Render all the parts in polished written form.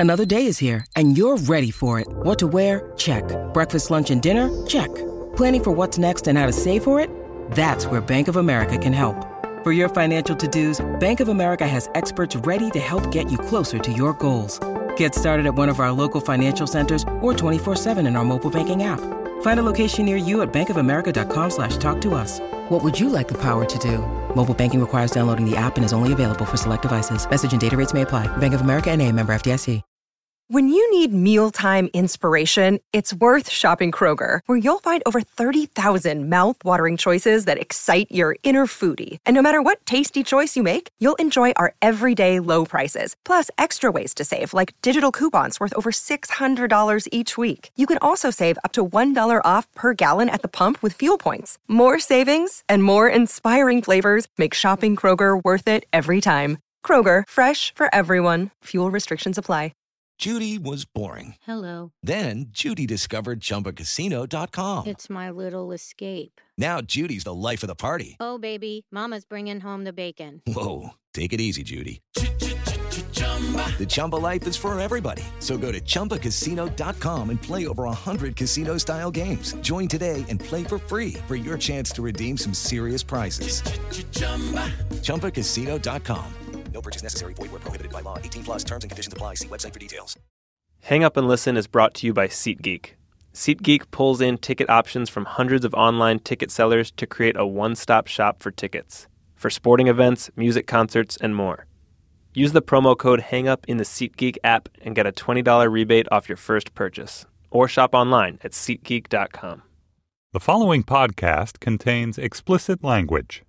Another day is here, and you're ready for it. What to wear? Check. Breakfast, lunch, and dinner? Check. Planning for what's next and how to save for it? That's where Bank of America can help. For your financial to-dos, Bank of America has experts ready to help get you closer to your goals. Get started at one of our local financial centers or 24/7 in our mobile banking app. Find a location near you at bankofamerica.com/talktous. What would you like the power to do? Mobile banking requires downloading the app and is only available for select devices. Message and data rates may apply. Bank of America N.A., member FDIC. When you need mealtime inspiration, it's worth shopping Kroger, where you'll find over 30,000 mouth-watering choices that excite your inner foodie. And no matter what tasty choice you make, you'll enjoy our everyday low prices, plus extra ways to save, like digital coupons worth over $600 each week. You can also save up to $1 off per gallon at the pump with fuel points. More savings and more inspiring flavors make shopping Kroger worth it every time. Kroger, fresh for everyone. Fuel restrictions apply. Judy was boring. Hello. Then Judy discovered ChumbaCasino.com. It's my little escape. Now Judy's the life of the party. Oh, baby, mama's bringing home the bacon. Whoa, take it easy, Judy. The Chumba life is for everybody. So go to ChumbaCasino.com and play over 100 casino-style games. Join today and play for free for your chance to redeem some serious prizes. ChumbaCasino.com. No purchase necessary. Void where prohibited by law. 18 plus terms and conditions apply. See website for details. Hang Up and Listen is brought to you by SeatGeek. SeatGeek pulls in ticket options from hundreds of online ticket sellers to create a one-stop shop for tickets. For sporting events, music concerts, and more. Use the promo code HANGUP in the SeatGeek app and get a $20 rebate off your first purchase. Or shop online at SeatGeek.com. The following podcast contains explicit language.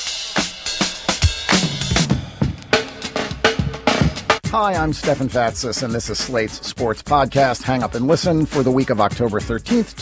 Hi, I'm Stefan Fatsis, and this is Slate's sports podcast, Hang Up and Listen, for the week of October 13th,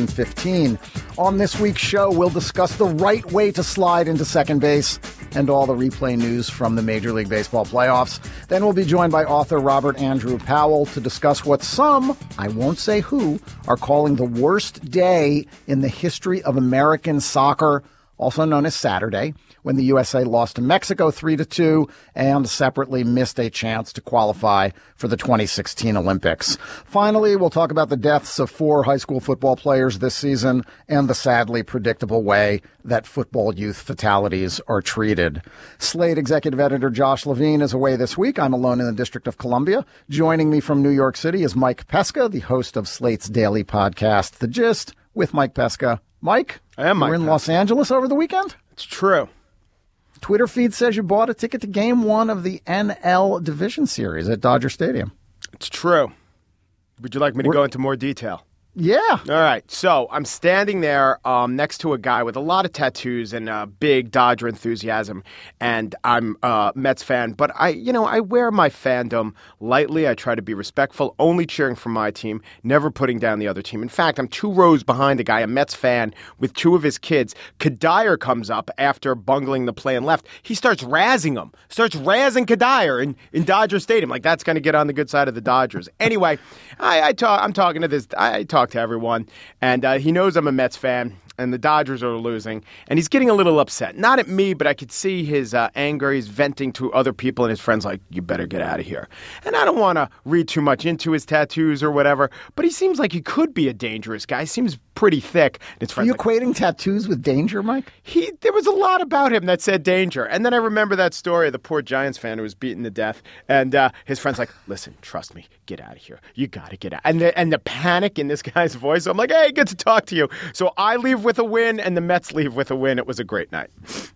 2015. On this week's show, we'll discuss the right way to slide into second base and all the replay news from the Major League Baseball playoffs. Then we'll be joined by author Robert Andrew Powell to discuss what some, I won't say who, are calling the worst day in the history of American soccer, also known as Saturday, when the USA lost to Mexico 3-2 and separately missed a chance to qualify for the 2016 Olympics. Finally, we'll talk about the deaths of 4 high school football players this season and the sadly predictable way that football youth fatalities are treated. Slate executive editor Josh Levine is away this week. I'm alone in the District of Columbia. Joining me from New York City is Mike Pesca, the host of Slate's daily podcast, The Gist, with Mike Pesca. Mike, I am Mike. You were in Los Angeles over the weekend? It's true. Twitter feed says you bought a ticket to Game 1 of the NL Division Series at Dodger Stadium. It's true. Would you like me to go into more detail? Yeah. All right. So I'm standing there next to a guy with a lot of tattoos and big Dodger enthusiasm, and I'm a Mets fan. But I wear my fandom lightly. I try to be respectful, only cheering for my team, never putting down the other team. In fact, I'm 2 rows behind a guy, a Mets fan, with 2 of his kids. Kadire comes up after bungling the play and left. He starts razzing him, razzing Kadire in Dodger Stadium. Like, that's going to get on the good side of the Dodgers. Anyway, I'm talking to this. I talk to everyone, and he knows I'm a Mets fan, and the Dodgers are losing, and he's getting a little upset. Not at me, but I could see his anger. He's venting to other people and his friends like, you better get out of here. And I don't want to read too much into his tattoos or whatever, but he seems like he could be a dangerous guy. He seems pretty thick. Are you equating tattoos with danger, Mike? There was a lot about him that said danger. And then I remember that story of the poor Giants fan who was beaten to death. And his friend's like, listen, trust me, get out of here. You got to get out. And the panic in this guy's voice. So I'm like, hey, good to talk to you. So I leave with a win and the Mets leave with a win. It was a great night.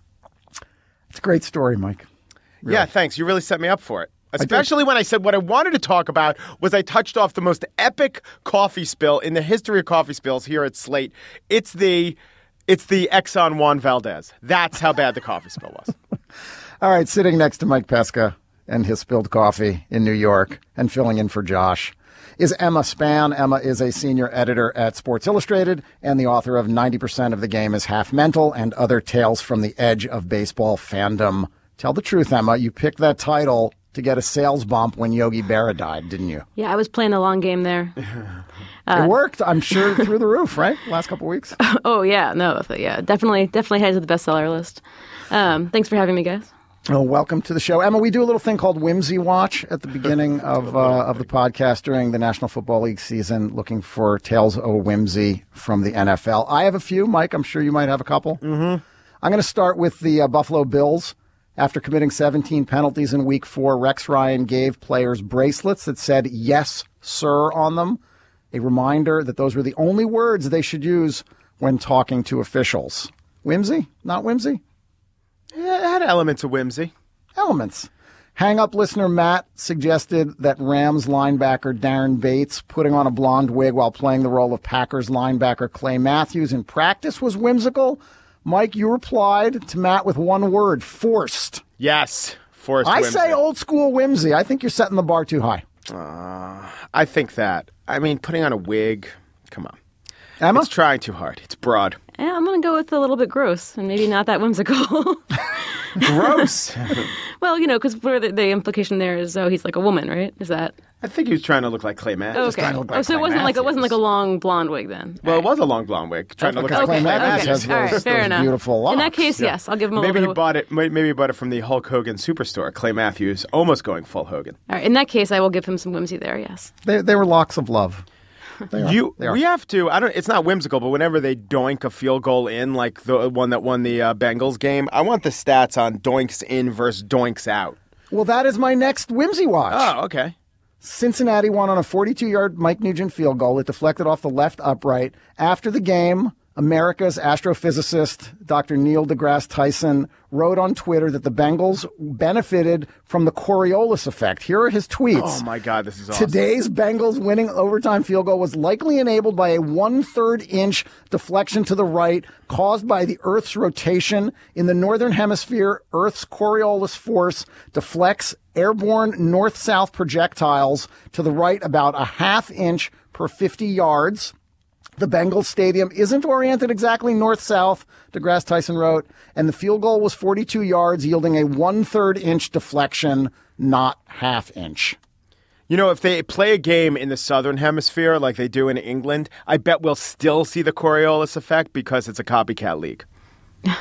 It's a great story, Mike. Really. Yeah, thanks. You really set me up for it. Especially when I said what I wanted to talk about was I touched off the most epic coffee spill in the history of coffee spills here at Slate. It's the Exxon Juan Valdez. That's how bad the coffee spill was. All right, sitting next to Mike Pesca and his spilled coffee in New York and filling in for Josh is Emma Spann. Emma is a senior editor at Sports Illustrated and the author of 90% of the Game is Half Mental and Other Tales from the Edge of Baseball Fandom. Tell the truth, Emma. You picked that title to get a sales bump when Yogi Berra died, didn't you? Yeah, I was playing the long game there. It worked, I'm sure, through the roof, right? Last couple of weeks. Oh, yeah. No, yeah. Definitely headed to the bestseller list. Thanks for having me, guys. Well, welcome to the show. Emma, we do a little thing called Whimsy Watch at the beginning of the podcast during the National Football League season, looking for tales of whimsy from the NFL. I have a few. Mike, I'm sure you might have a couple. Mm-hmm. I'm going to start with the Buffalo Bills. After committing 17 penalties in Week 4, Rex Ryan gave players bracelets that said, "Yes, sir," on them. A reminder that those were the only words they should use when talking to officials. Whimsy? Not whimsy? Yeah, it had elements of whimsy. Elements. Hang-up listener Matt suggested that Rams linebacker Darren Bates putting on a blonde wig while playing the role of Packers linebacker Clay Matthews in practice was whimsical. Mike, you replied to Matt with one word, forced. Yes, forced whimsy. I say old school whimsy. I think you're setting the bar too high. I think that. I mean, putting on a wig, come on. Emma? It's trying too hard. It's broad. Yeah, I'm going to go with a little bit gross and maybe not that whimsical. Gross. Well, because the implication there is, he's like a woman, right? Is that? I think he was trying to look like Clay Matthews. Okay. So it wasn't like a long blonde wig then. Well, it was a long blonde wig. Trying to look like Clay Matthews. Has those fair enough. Beautiful locks. In that case, yes, I'll give him a maybe little bit. Maybe he bought it from the Hulk Hogan Superstore. Clay Matthews almost going full Hogan. All right. In that case, I will give him some whimsy there. Yes. They were locks of love. We have to. It's not whimsical, but whenever they doink a field goal in, like the one that won the Bengals game, I want the stats on doinks in versus doinks out. Well, that is my next whimsy watch. Oh, okay. Cincinnati won on a 42-yard Mike Nugent field goal. It deflected off the left upright. After the game, America's astrophysicist, Dr. Neil deGrasse Tyson, wrote on Twitter that the Bengals benefited from the Coriolis effect. Here are his tweets. Oh, my God, this is awesome. Today's Bengals winning overtime field goal was likely enabled by a 1/3 inch deflection to the right caused by the Earth's rotation. In the northern hemisphere, Earth's Coriolis force deflects airborne north-south projectiles to the right about a 1/2 inch per 50 yards. The Bengals stadium isn't oriented exactly north-south, deGrasse Tyson wrote, and the field goal was 42 yards, yielding a 1/3 inch deflection, not 1/2 inch. If they play a game in the southern hemisphere like they do in England, I bet we'll still see the Coriolis effect because it's a copycat league. Do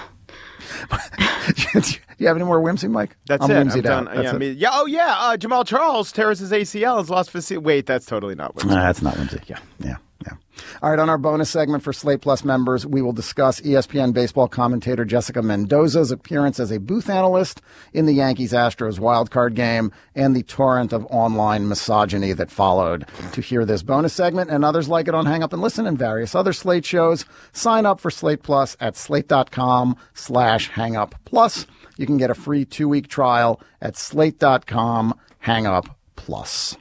you have any more whimsy, Mike? That's I'm it. whimsied I'm out. done. That's it. Jamal Charles tears his ACL and is lost for Wait, that's totally not whimsy. That's not whimsy. Yeah. All right, on our bonus segment for Slate Plus members, we will discuss ESPN baseball commentator Jessica Mendoza's appearance as a booth analyst in the Yankees-Astros wildcard game and the torrent of online misogyny that followed. To hear this bonus segment and others like it on Hang Up and Listen and various other Slate shows, sign up for Slate Plus at slate.com/hangup+. You can get a free 2-week trial at slate.com/hangup+.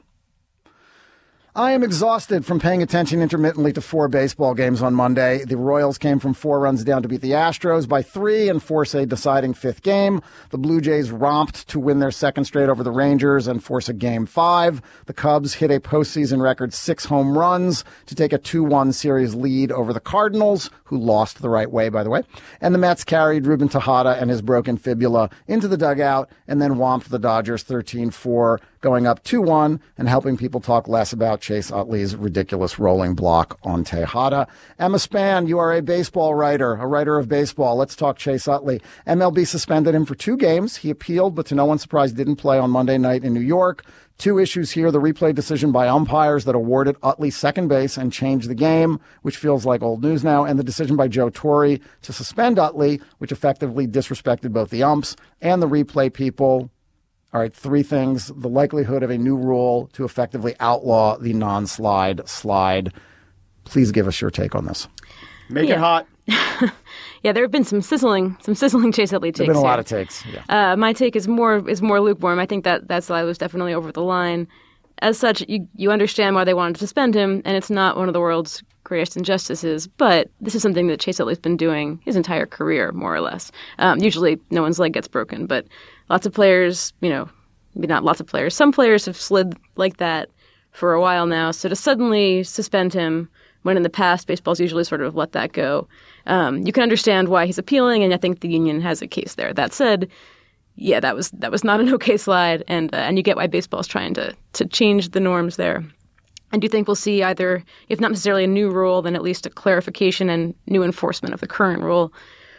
I am exhausted from paying attention intermittently to 4 baseball games on Monday. The Royals came from 4 runs down to beat the Astros by 3 and force a deciding 5th game. The Blue Jays romped to win their 2nd straight over the Rangers and force a Game 5. The Cubs hit a postseason record 6 home runs to take a 2-1 series lead over the Cardinals, who lost the right way, by the way. And the Mets carried Ruben Tejada and his broken fibula into the dugout and then whomped the Dodgers 13-4, going up 2-1 and helping people talk less about Chase Utley's ridiculous rolling block on Tejada. Emma Spann, you are a baseball writer, a writer of baseball. Let's talk Chase Utley. MLB suspended him for 2 games. He appealed, but to no one's surprise, didn't play on Monday night in New York. 2 issues here: the replay decision by umpires that awarded Utley second base and changed the game, which feels like old news now, and the decision by Joe Torre to suspend Utley, which effectively disrespected both the umps and the replay people. All right, 3 things: the likelihood of a new rule to effectively outlaw the non-slide slide. Please give us your take on this. Make it hot. Yeah, there have been some sizzling Chase Utley takes. There have been a lot of takes. Yeah. My take is more lukewarm. I think that slide was definitely over the line. As such, you understand why they wanted to suspend him, and it's not one of the world's greatest injustices. But this is something that Chase Utley's been doing his entire career, more or less. Usually, no one's leg gets broken, but lots of players, maybe not lots of players. Some players have slid like that for a while now. So to suddenly suspend him, when in the past baseball's usually sort of let that go, you can understand why he's appealing, and I think the union has a case there. That said, yeah, that was not an okay slide, and you get why baseball's trying to change the norms there. I do think we'll see either, if not necessarily a new rule, then at least a clarification and new enforcement of the current rule.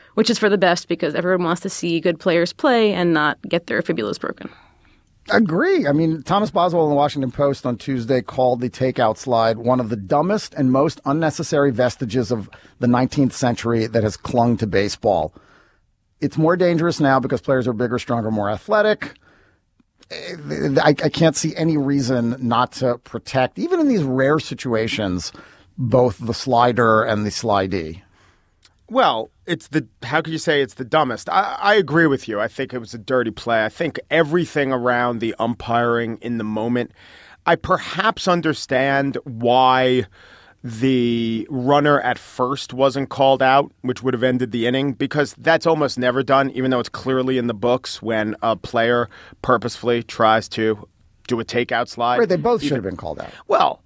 which is for the best because everyone wants to see good players play and not get their fibulas broken. Agree. I mean, Thomas Boswell in the Washington Post on Tuesday called the takeout slide one of the dumbest and most unnecessary vestiges of the 19th century that has clung to baseball. It's more dangerous now because players are bigger, stronger, more athletic. I can't see any reason not to protect, even in these rare situations, both the slider and the slidee. Well, how could you say it's the dumbest? I agree with you. I think it was a dirty play. I think everything around the umpiring in the moment, I perhaps understand why the runner at first wasn't called out, which would have ended the inning, because that's almost never done, even though it's clearly in the books when a player purposefully tries to do a takeout slide. Right, they both should have been called out. Well,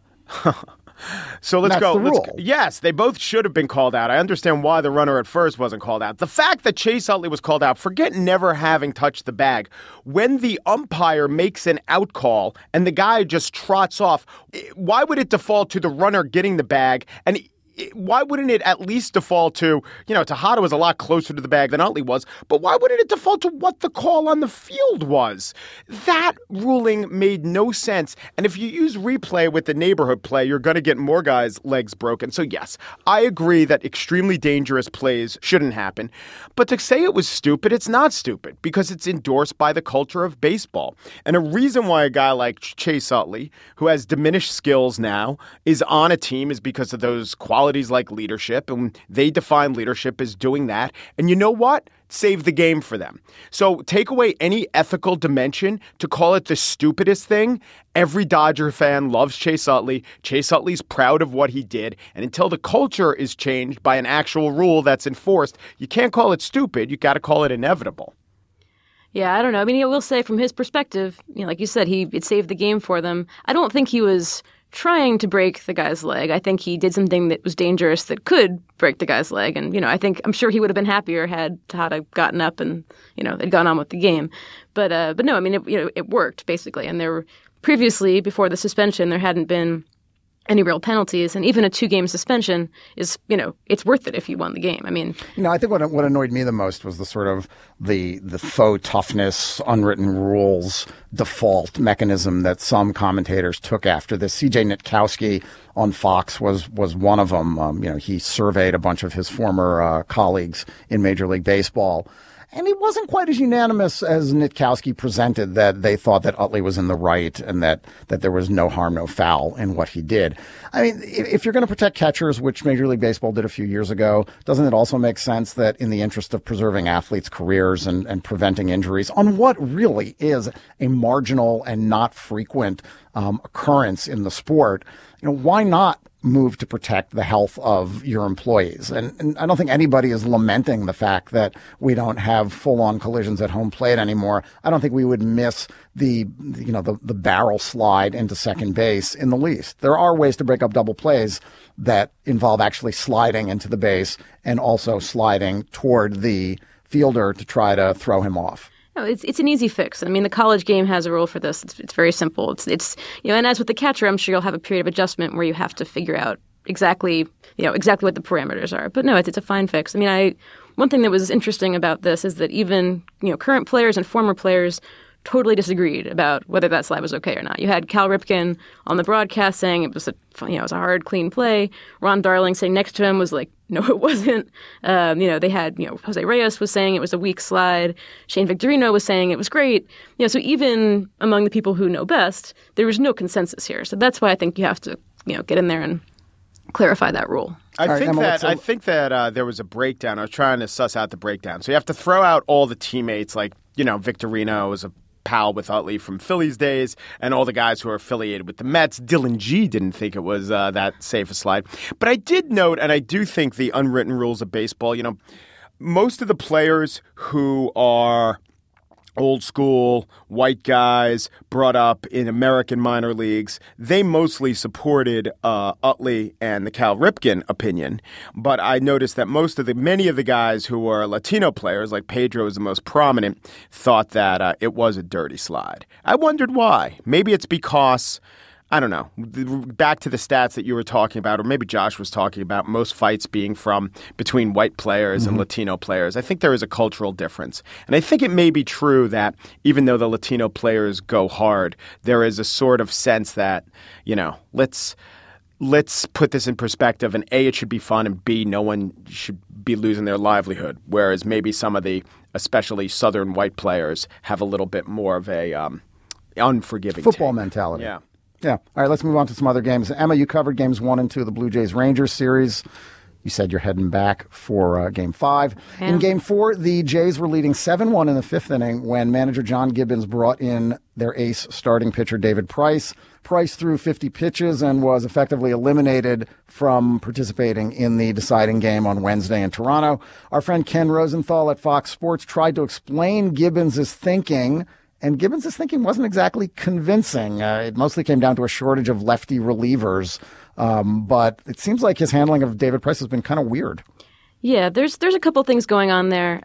so let's go. That's the rule. Yes, they both should have been called out. I understand why the runner at first wasn't called out. The fact that Chase Utley was called out, forget never having touched the bag. When the umpire makes an out call and the guy just trots off, why would it default to the runner getting the bag? And why wouldn't it at least default to, Tejada was a lot closer to the bag than Utley was, but why wouldn't it default to what the call on the field was? That ruling made no sense. And if you use replay with the neighborhood play, you're going to get more guys' legs broken. So yes, I agree that extremely dangerous plays shouldn't happen. But to say it was stupid, it's not stupid because it's endorsed by the culture of baseball. And a reason why a guy like Chase Utley, who has diminished skills now, is on a team is because of those qualities like leadership, and they define leadership as doing that. And you know what? Save the game for them. So take away any ethical dimension to call it the stupidest thing. Every Dodger fan loves Chase Utley. Chase Utley's proud of what he did. And until the culture is changed by an actual rule that's enforced, you can't call it stupid. You got to call it inevitable. Yeah, I don't know. I mean, I will say from his perspective, like you said, it saved the game for them. I don't think he was trying to break the guy's leg. I think he did something that was dangerous that could break the guy's leg. And, I'm sure he would have been happier had Tejada gotten up and, they'd gone on with the game. But no, I mean, it worked basically. And previously, before the suspension, there hadn't been any real penalties, and even a 2-game suspension is, it's worth it if you won the game. I mean, I think what annoyed me the most was the sort of the faux toughness, unwritten rules default mechanism that some commentators took after this. C.J. Nitkowski on Fox was one of them. He surveyed a bunch of his former colleagues in Major League Baseball. And he wasn't quite as unanimous as Nitkowski presented, that they thought that Utley was in the right and that there was no harm, no foul in what he did. I mean, if you're going to protect catchers, which Major League Baseball did a few years ago, doesn't it also make sense that in the interest of preserving athletes' careers and preventing injuries on what really is a marginal and not frequent occurrence in the sport, why not move to protect the health of your employees? And I don't think anybody is lamenting the fact that we don't have full-on collisions at home plate anymore. I don't think we would miss the barrel slide into second base in the least. There are ways to break up double plays that involve actually sliding into the base and also sliding toward the fielder to try to throw him off. No, it's an easy fix. I mean, the college game has a rule for this. It's very simple. It's and as with the catcher, I'm sure you'll have a period of adjustment where you have to figure out exactly what the parameters are. But no, it's a fine fix. I mean, one thing that was interesting about this is that even current players and former players totally disagreed about whether that slide was okay or not. You had Cal Ripken on the broadcast saying it was a hard, clean play. Ron Darling saying next to him was like, no, it wasn't. They had, Jose Reyes was saying it was a weak slide. Shane Victorino was saying it was great. So even among the people who know best, there was no consensus here. So that's why I think you have to, get in there and clarify that rule. I think that there was a breakdown. I was trying to suss out the breakdown. So you have to throw out all the teammates, like, Victorino was a pal with Utley from Phillies days, and all the guys who are affiliated with the Mets. Dylan G didn't think it was that safe a slide. But I did note, and I do think the unwritten rules of baseball, most of the players who are old school, white guys brought up in American minor leagues, they mostly supported Utley and the Cal Ripken opinion. But I noticed that many of the guys who were Latino players, like Pedro is the most prominent, thought that it was a dirty slide. I wondered why. Maybe it's because I don't know. Back to the stats that you were talking about, or maybe Josh was talking about, most fights being from between white players and Latino players. I think there is a cultural difference. And I think it may be true that even though the Latino players go hard, there is a sort of sense that, let's put this in perspective, and A, it should be fun, and B, no one should be losing their livelihood. Whereas maybe some of the, especially Southern white players, have a little bit more of a unforgiving football take. mentality. Yeah. Yeah. All right, let's move on to some other games. Emma, you covered games 1 and 2 of the Blue Jays-Rangers series. You said you're heading back for Game 5. Yeah. In Game 4, the Jays were leading 7-1 in the 5th inning when manager John Gibbons brought in their ace starting pitcher David Price. Price threw 50 pitches and was effectively eliminated from participating in the deciding game on Wednesday in Toronto. Our friend Ken Rosenthal at Fox Sports tried to explain Gibbons' thinking, and Gibbons' thinking wasn't exactly convincing. It mostly came down to a shortage of lefty relievers. But it seems like his handling of David Price has been kind of weird. Yeah, there's a couple things going on there.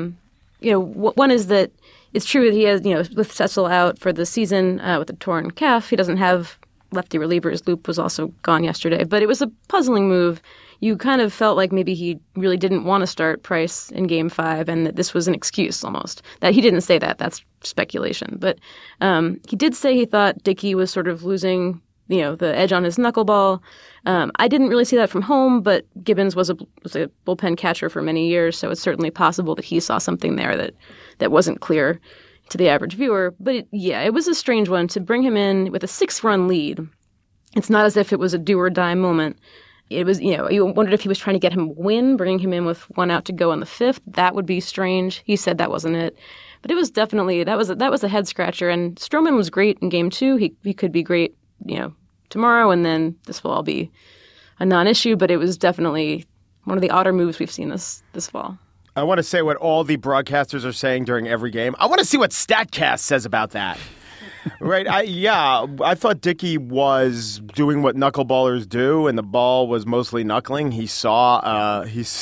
One is that it's true that he has, with Cecil out for the season with a torn calf, he doesn't have lefty relievers. Loop was also gone yesterday. But it was a puzzling move. You kind of felt like maybe he really didn't want to start Price in Game 5 and that this was an excuse almost. That he didn't say that. That's speculation. But he did say he thought Dickey was sort of losing the edge on his knuckleball. I didn't really see that from home, but Gibbons was a bullpen catcher for many years, so it's certainly possible that he saw something there that wasn't clear to the average viewer. But it was a strange one to bring him in with a 6-run lead. It's not as if it was a do-or-die moment. It was, you wondered if he was trying to get him a win, bringing him in with 1 out to go in the 5th. That would be strange. He said that wasn't it. But it was definitely, that was a head-scratcher. And Stroman was great in Game 2. He could be great tomorrow, and then this will all be a non-issue, but it was definitely one of the odder moves we've seen this fall. I want to say what all the broadcasters are saying during every game. I want to see what StatCast says about that. Right? I thought Dickey was doing what knuckleballers do, and the ball was mostly knuckling. He saw,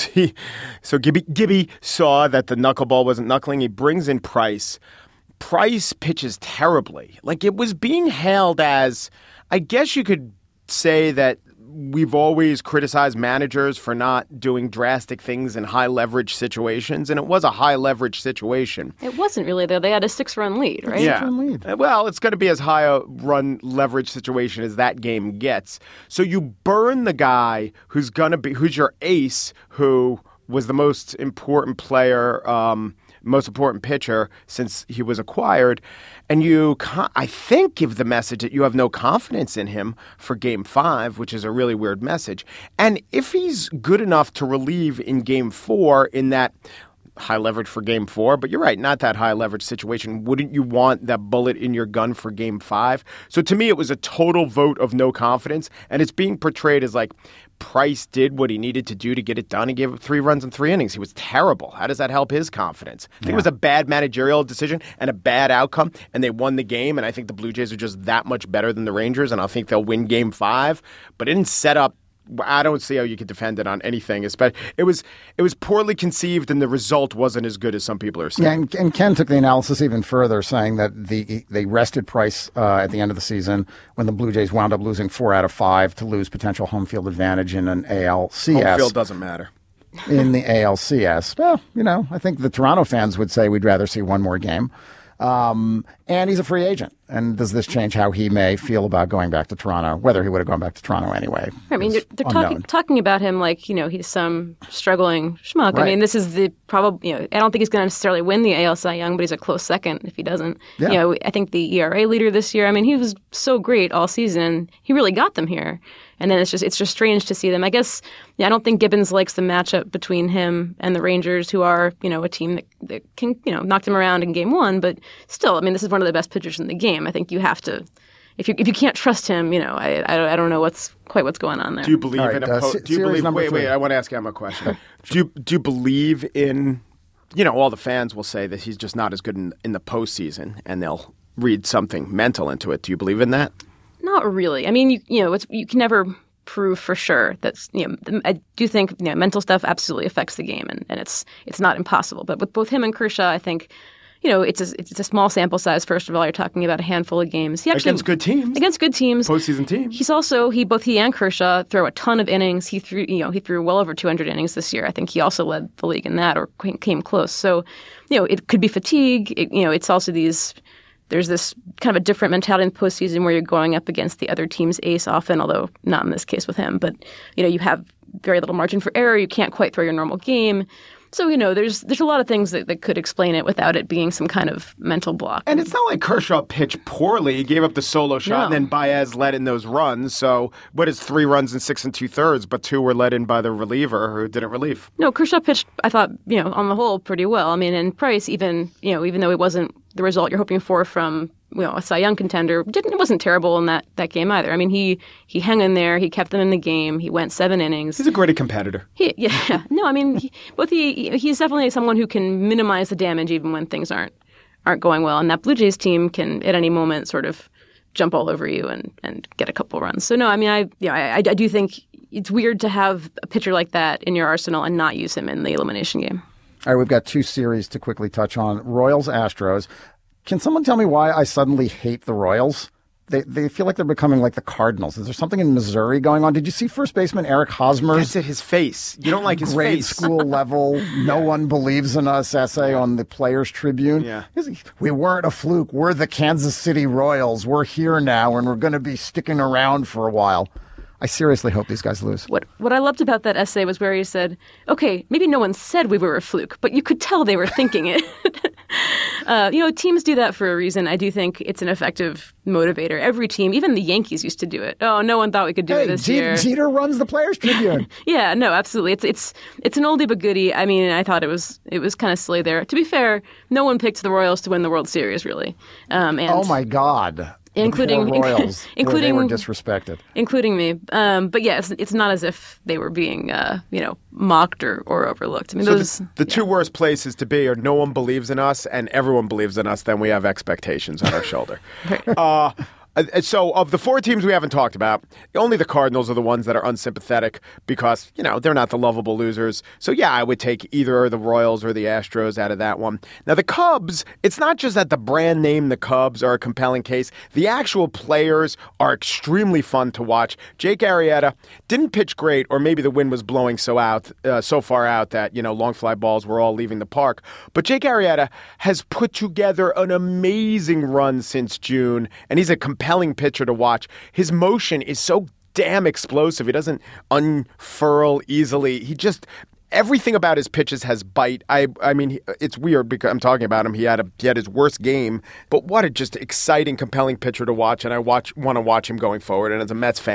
so Gibby saw that the knuckleball wasn't knuckling. He brings in Price. Price pitches terribly. Like, it was being hailed as, I guess you could say that we've always criticized managers for not doing drastic things in high leverage situations, and it was a high leverage situation. It wasn't really, though. They had a 6-run lead, right? Yeah. 6-run lead. Well, it's going to be as high a run leverage situation as that game gets. So you burn the guy who's your ace, who was the most important player, most important pitcher since he was acquired, and you, I think, give the message that you have no confidence in him for Game 5, which is a really weird message. And if he's good enough to relieve in Game 4 in that high leverage for Game 4, but you're right, not that high leverage situation, wouldn't you want that bullet in your gun for Game 5? So to me, it was a total vote of no confidence, and it's being portrayed as like Price did what he needed to do to get it done. He gave up 3 runs in 3 innings. He was terrible. How does that help his confidence? I think it was a bad managerial decision and a bad outcome, and they won the game, and I think the Blue Jays are just that much better than the Rangers, and I think they'll win Game 5, but it didn't set up. I don't see how you could defend it on anything. It was poorly conceived, and the result wasn't as good as some people are saying. Yeah, and Ken took the analysis even further, saying that they rested Price at the end of the season when the Blue Jays wound up losing 4 out of 5 to lose potential home field advantage in an ALCS. Home field doesn't matter. In the ALCS. Well, I think the Toronto fans would say we'd rather see one more game. And he's a free agent. And does this change how he may feel about going back to Toronto, whether he would have gone back to Toronto anyway? I mean, they're talking about him like, he's some struggling schmuck. Right. I mean, this is the probably, I don't think he's going to necessarily win the AL Cy Young, but he's a close second if he doesn't. Yeah. I think the ERA leader this year, I mean, he was so great all season. He really got them here. And then it's just strange to see them. I guess, I don't think Gibbons likes the matchup between him and the Rangers, who are, a team that can, knock them around in Game 1. But still, I mean, this is one of the best pitchers in the game. I think you have to, if you can't trust him, I don't know what's going on there. Do you believe in do you believe? Wait, I want to ask Emma a question. Do you believe in? All the fans will say that he's just not as good in the postseason, and they'll read something mental into it. Do you believe in that? Not really. I mean, you can never prove for sure that, I do think, mental stuff absolutely affects the game, and it's not impossible. But with both him and Kershaw, I think, it's a small sample size. First of all, you're talking about a handful of games. Against good teams. Postseason teams. Both he and Kershaw throw a ton of innings. He threw well over 200 innings this year. I think he also led the league in that or came close. So, it could be fatigue. It's also there's this kind of a different mentality in the postseason where you're going up against the other team's ace often, although not in this case with him. But, you have very little margin for error. You can't quite throw your normal game. So, there's a lot of things that could explain it without it being some kind of mental block. And it's not like Kershaw pitched poorly. He gave up the solo shot, and then Baez led in those runs. So, what is 3 runs in 6 2/3, but 2 were led in by the reliever who didn't relieve? No, Kershaw pitched, I thought, on the whole, pretty well. I mean, and Price, even though it wasn't the result you're hoping for from a Cy Young contender, it wasn't terrible in that game either. I mean, he hung in there. He kept them in the game. He went 7 innings. He's a great competitor. He's definitely someone who can minimize the damage even when things aren't going well. And that Blue Jays team can at any moment sort of jump all over you and get a couple runs. So no, I mean, I do think it's weird to have a pitcher like that in your arsenal and not use him in the elimination game. All right, we've got 2 series to quickly touch on. Royals, Astros. Can someone tell me why I suddenly hate the Royals? They feel like they're becoming like the Cardinals. Is there something in Missouri going on? Did you see first baseman Eric Hosmer's? That's it, his face. You don't like his grade face. school level, no one believes in us essay on the Players Tribune. Yeah. We weren't a fluke. We're the Kansas City Royals. We're here now, and we're going to be sticking around for a while. I seriously hope these guys lose. What I loved about that essay was where he said, okay, maybe no one said we were a fluke, but you could tell they were thinking it. Teams do that for a reason. I do think it's an effective motivator. Every team, even the Yankees used to do it. Oh, no one thought we could do it this year. Jeter runs the Players Tribune. Yeah, no, absolutely. It's an oldie but goodie. I mean, I thought it was kind of silly there. To be fair, no one picked the Royals to win the World Series, really. Oh, my God. Including the Royals, including they were disrespected, including me. But yeah, it's not as if they were being mocked or overlooked. I mean, the 2 worst places to be are no one believes in us and everyone believes in us. Then we have expectations on our shoulder. Right. So of the 4 teams we haven't talked about, only the Cardinals are the ones that are unsympathetic because, they're not the lovable losers. So, yeah, I would take either the Royals or the Astros out of that one. Now, the Cubs, it's not just that the brand name, the Cubs, are a compelling case. The actual players are extremely fun to watch. Jake Arrieta didn't pitch great, or maybe the wind was blowing so far out that, long fly balls were all leaving the park. But Jake Arrieta has put together an amazing run since June, and he's a compelling pitcher to watch. His motion is so damn explosive. He doesn't unfurl easily. Everything about his pitches has bite. I mean, it's weird because I'm talking about him. He had his worst game, but what a just exciting, compelling pitcher to watch, and I want to watch him going forward. And as a Met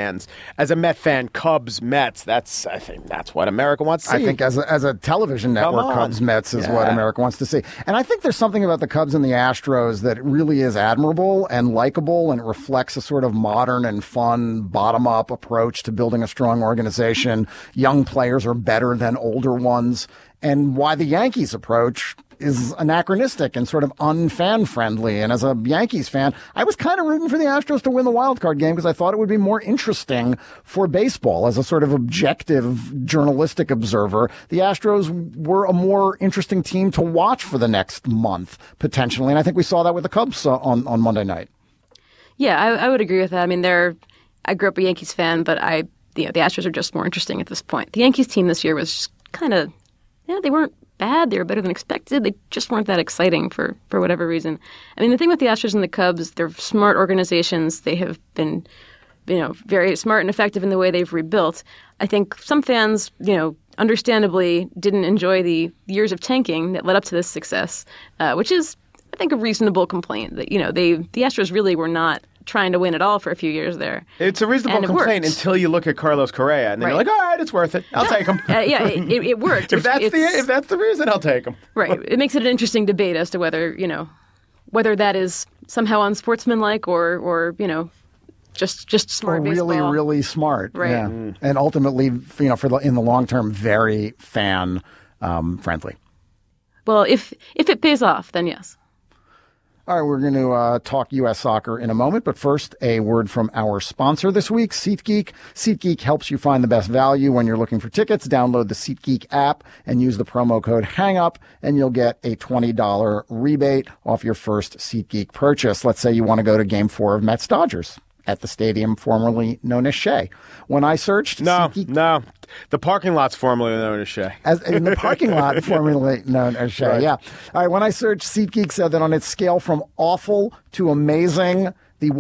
fan, Cubs, Mets, I think that's what America wants to see. I think as a television network, Cubs, Mets is what America wants to see. And I think there's something about the Cubs and the Astros that really is admirable and likable, and it reflects a sort of modern and fun bottom-up approach to building a strong organization. Young players are better than older ones, and why the Yankees approach is anachronistic and sort of unfan-friendly. And as a Yankees fan, I was kind of rooting for the Astros to win the wild card game because I thought it would be more interesting for baseball. As a sort of objective journalistic observer, the Astros were a more interesting team to watch for the next month, potentially. And I think we saw that with the Cubs on Monday night. Yeah, I would agree with that. I mean, I grew up a Yankees fan, but the Astros are just more interesting at this point. The Yankees team this year was just kind of, they weren't bad. They were better than expected. They just weren't that exciting for whatever reason. I mean, the thing with the Astros and the Cubs, they're smart organizations. They have been, very smart and effective in the way they've rebuilt. I think some fans, understandably didn't enjoy the years of tanking that led up to this success, which is, I think, a reasonable complaint that, the Astros really were not trying to win it all for a few years there. It's a reasonable complaint until you look at Carlos Correa, and then you're like, all right, it's worth it. I'll take him. It worked. if that's the reason, I'll take him. Right. It makes it an interesting debate as to whether that is somehow unsportsmanlike or just smart or really, baseball. really smart. Right. Yeah. And ultimately, in the long term, very fan friendly. Well, if it pays off, then yes. All right, we're going to talk U.S. soccer in a moment, but first, a word from our sponsor this week, SeatGeek. SeatGeek helps you find the best value when you're looking for tickets. Download the SeatGeek app and use the promo code HANGUP, and you'll get a $20 rebate off your first SeatGeek purchase. Let's say you want to go to Game 4 of Mets-Dodgers at the stadium formerly known as Shea. When I searched SeatGeek... No. The parking lot's formerly known as Shea. In the parking lot formerly known as Shea, right. Yeah. All right, when I searched, SeatGeek said that on its scale from awful to amazing, the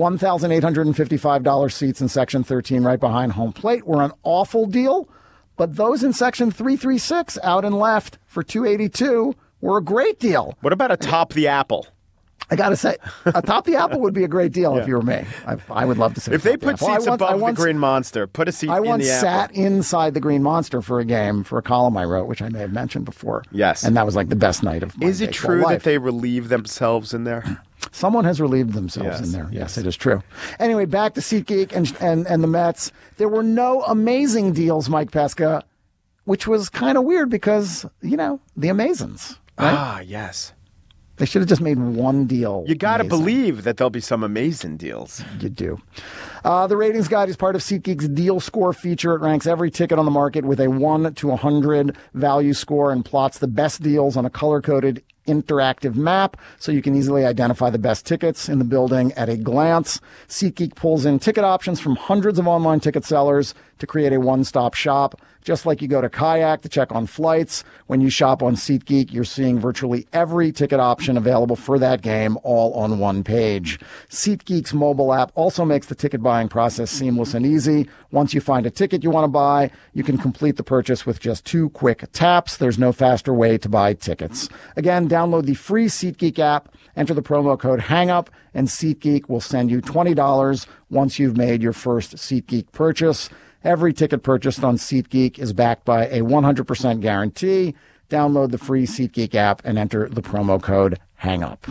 $1,855 seats in Section 13 right behind home plate were an awful deal, but those in Section 336 out and left for $282 were a great deal. What about atop the apple? I got to say, atop the apple would be a great deal if you were me. I would love to sit. If they put seats above the Green Monster, put a seat in the apple. I once sat inside the Green Monster for a game, for a column I wrote, which I may have mentioned before. Yes. And that was like the best night of my Is it true life. that they relieve themselves in there? Someone has relieved themselves in there. Yes, it is true. Anyway, back to SeatGeek and the Mets. There were no amazing deals, Mike Pesca, which was kind of weird because, the Amazons. Right? Ah, yes. They should have just made one deal. You got to believe that there'll be some amazing deals. You do. The ratings guide is part of SeatGeek's Deal Score feature. It ranks every ticket on the market with a 1 to 100 value score and plots the best deals on a color-coded interactive map so you can easily identify the best tickets in the building at a glance. SeatGeek pulls in ticket options from hundreds of online ticket sellers to create a one-stop shop. Just like you go to Kayak to check on flights, when you shop on SeatGeek, you're seeing virtually every ticket option available for that game all on one page. SeatGeek's mobile app also makes the ticket buying process seamless and easy. Once you find a ticket you want to buy, you can complete the purchase with just 2 quick taps. There's no faster way to buy tickets. Again, download the free SeatGeek app, enter the promo code HANGUP, and SeatGeek will send you $20 once you've made your first SeatGeek purchase. Every ticket purchased on SeatGeek is backed by a 100% guarantee. Download the free SeatGeek app and enter the promo code HANGUP.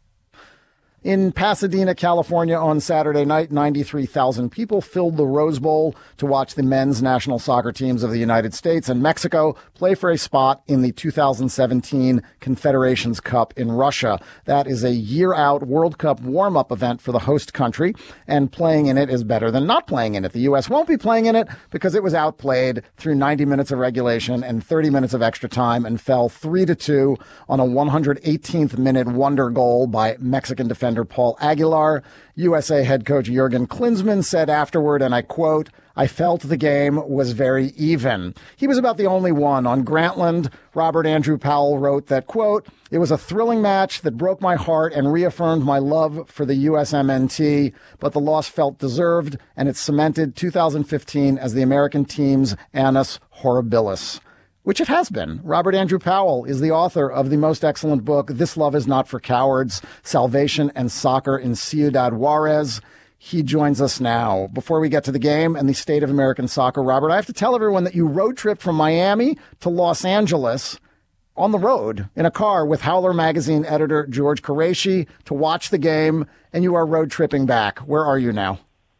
In Pasadena, California on Saturday night, 93,000 people filled the Rose Bowl to watch the men's national soccer teams of the United States and Mexico play for a spot in the 2017 Confederations Cup in Russia. That is a year-out World Cup warm-up event for the host country, and playing in it is better than not playing in it. The U.S. won't be playing in it because it was outplayed through 90 minutes of regulation and 30 minutes of extra time and fell 3-2 on a 118th minute wonder goal by Mexican defender Paul Aguilar. USA head coach Jurgen Klinsmann said afterward, and I quote, "I felt the game was very even." He was about the only one. On Grantland, Robert Andrew Powell wrote that, quote, "It was a thrilling match that broke my heart and reaffirmed my love for the USMNT, but the loss felt deserved, and it cemented 2015 as the American team's annus horribilis." Which it has been. Robert Andrew Powell is the author of the most excellent book, This Love Is Not for Cowards, Salvation and Soccer in Ciudad Juarez. He joins us now. Before we get to the game and the state of American soccer, Robert, I have to tell everyone that you road tripped from Miami to Los Angeles on the road in a car with Howler magazine editor George Qureshi to watch the game, and you are road tripping back. Where are you now?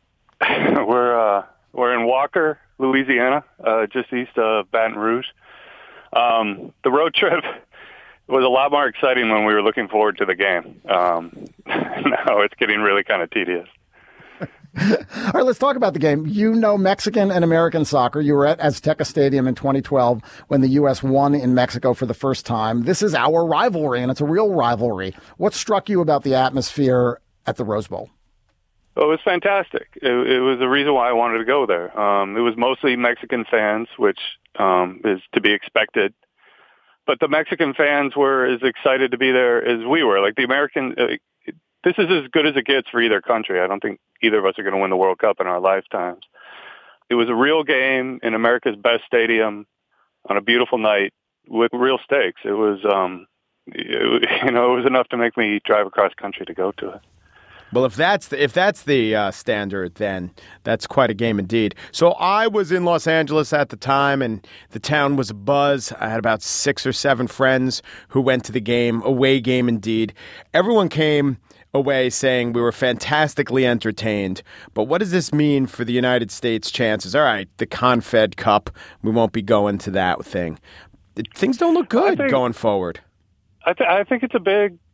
We're in Walker, Louisiana, just east of Baton Rouge. The road trip was a lot more exciting when we were looking forward to the game. Now it's getting really kind of tedious. All right, let's talk about the game. You know Mexican and American soccer. You were at Azteca Stadium in 2012 when the U.S. won in Mexico for the first time. This is our rivalry, and it's a real rivalry. What struck you about the atmosphere at the Rose Bowl? Well, it was fantastic. It was the reason why I wanted to go there. It was mostly Mexican fans, which is to be expected. But the Mexican fans were as excited to be there as we were. Like the American, this is as good as it gets for either country. I don't think either of us are going to win the World Cup in our lifetimes. It was a real game in America's best stadium on a beautiful night with real stakes. It was, it was enough to make me drive across country to go to it. Well, if that's the standard, then that's quite a game indeed. So I was in Los Angeles at the time, and the town was abuzz. I had about 6 or 7 friends who went to the game, away game indeed. Everyone came away saying we were fantastically entertained. But what does this mean for the United States' chances? All right, the Confed Cup, we won't be going to that thing. Things don't look good going forward. I think it's a big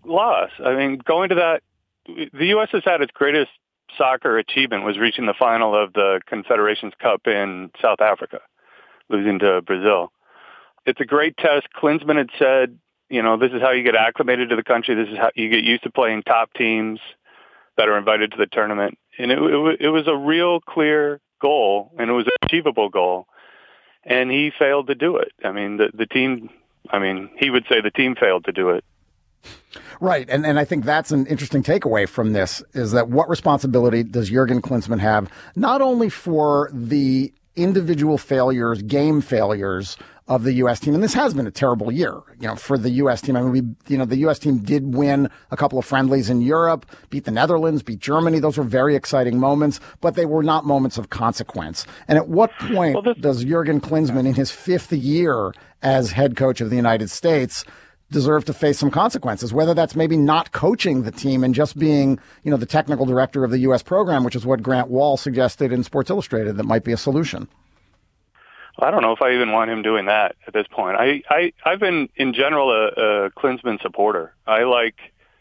loss. I mean, going to that, the U.S. has had its greatest soccer achievement was reaching the final of the Confederations Cup in South Africa, losing to Brazil. It's a great test. Klinsmann had said, this is how you get acclimated to the country. This is how you get used to playing top teams that are invited to the tournament. And it was a real clear goal, and it was an achievable goal. And he failed to do it. I mean, the team, he would say the team failed to do it. Right. And I think that's an interesting takeaway from this, is that what responsibility does Jurgen Klinsmann have, not only for the individual failures, game failures of the U.S. team, and this has been a terrible year, for the U.S. team. I mean, the U.S. team did win a couple of friendlies in Europe, beat the Netherlands, beat Germany. Those were very exciting moments, but they were not moments of consequence. And at what point does Jurgen Klinsmann, in his 5th year as head coach of the United States, deserve to face some consequences, whether that's maybe not coaching the team and just being, the technical director of the U.S. program, which is what Grant Wahl suggested in Sports Illustrated that might be a solution? I don't know if I even want him doing that at this point. I've been, in general, a Klinsmann supporter. I like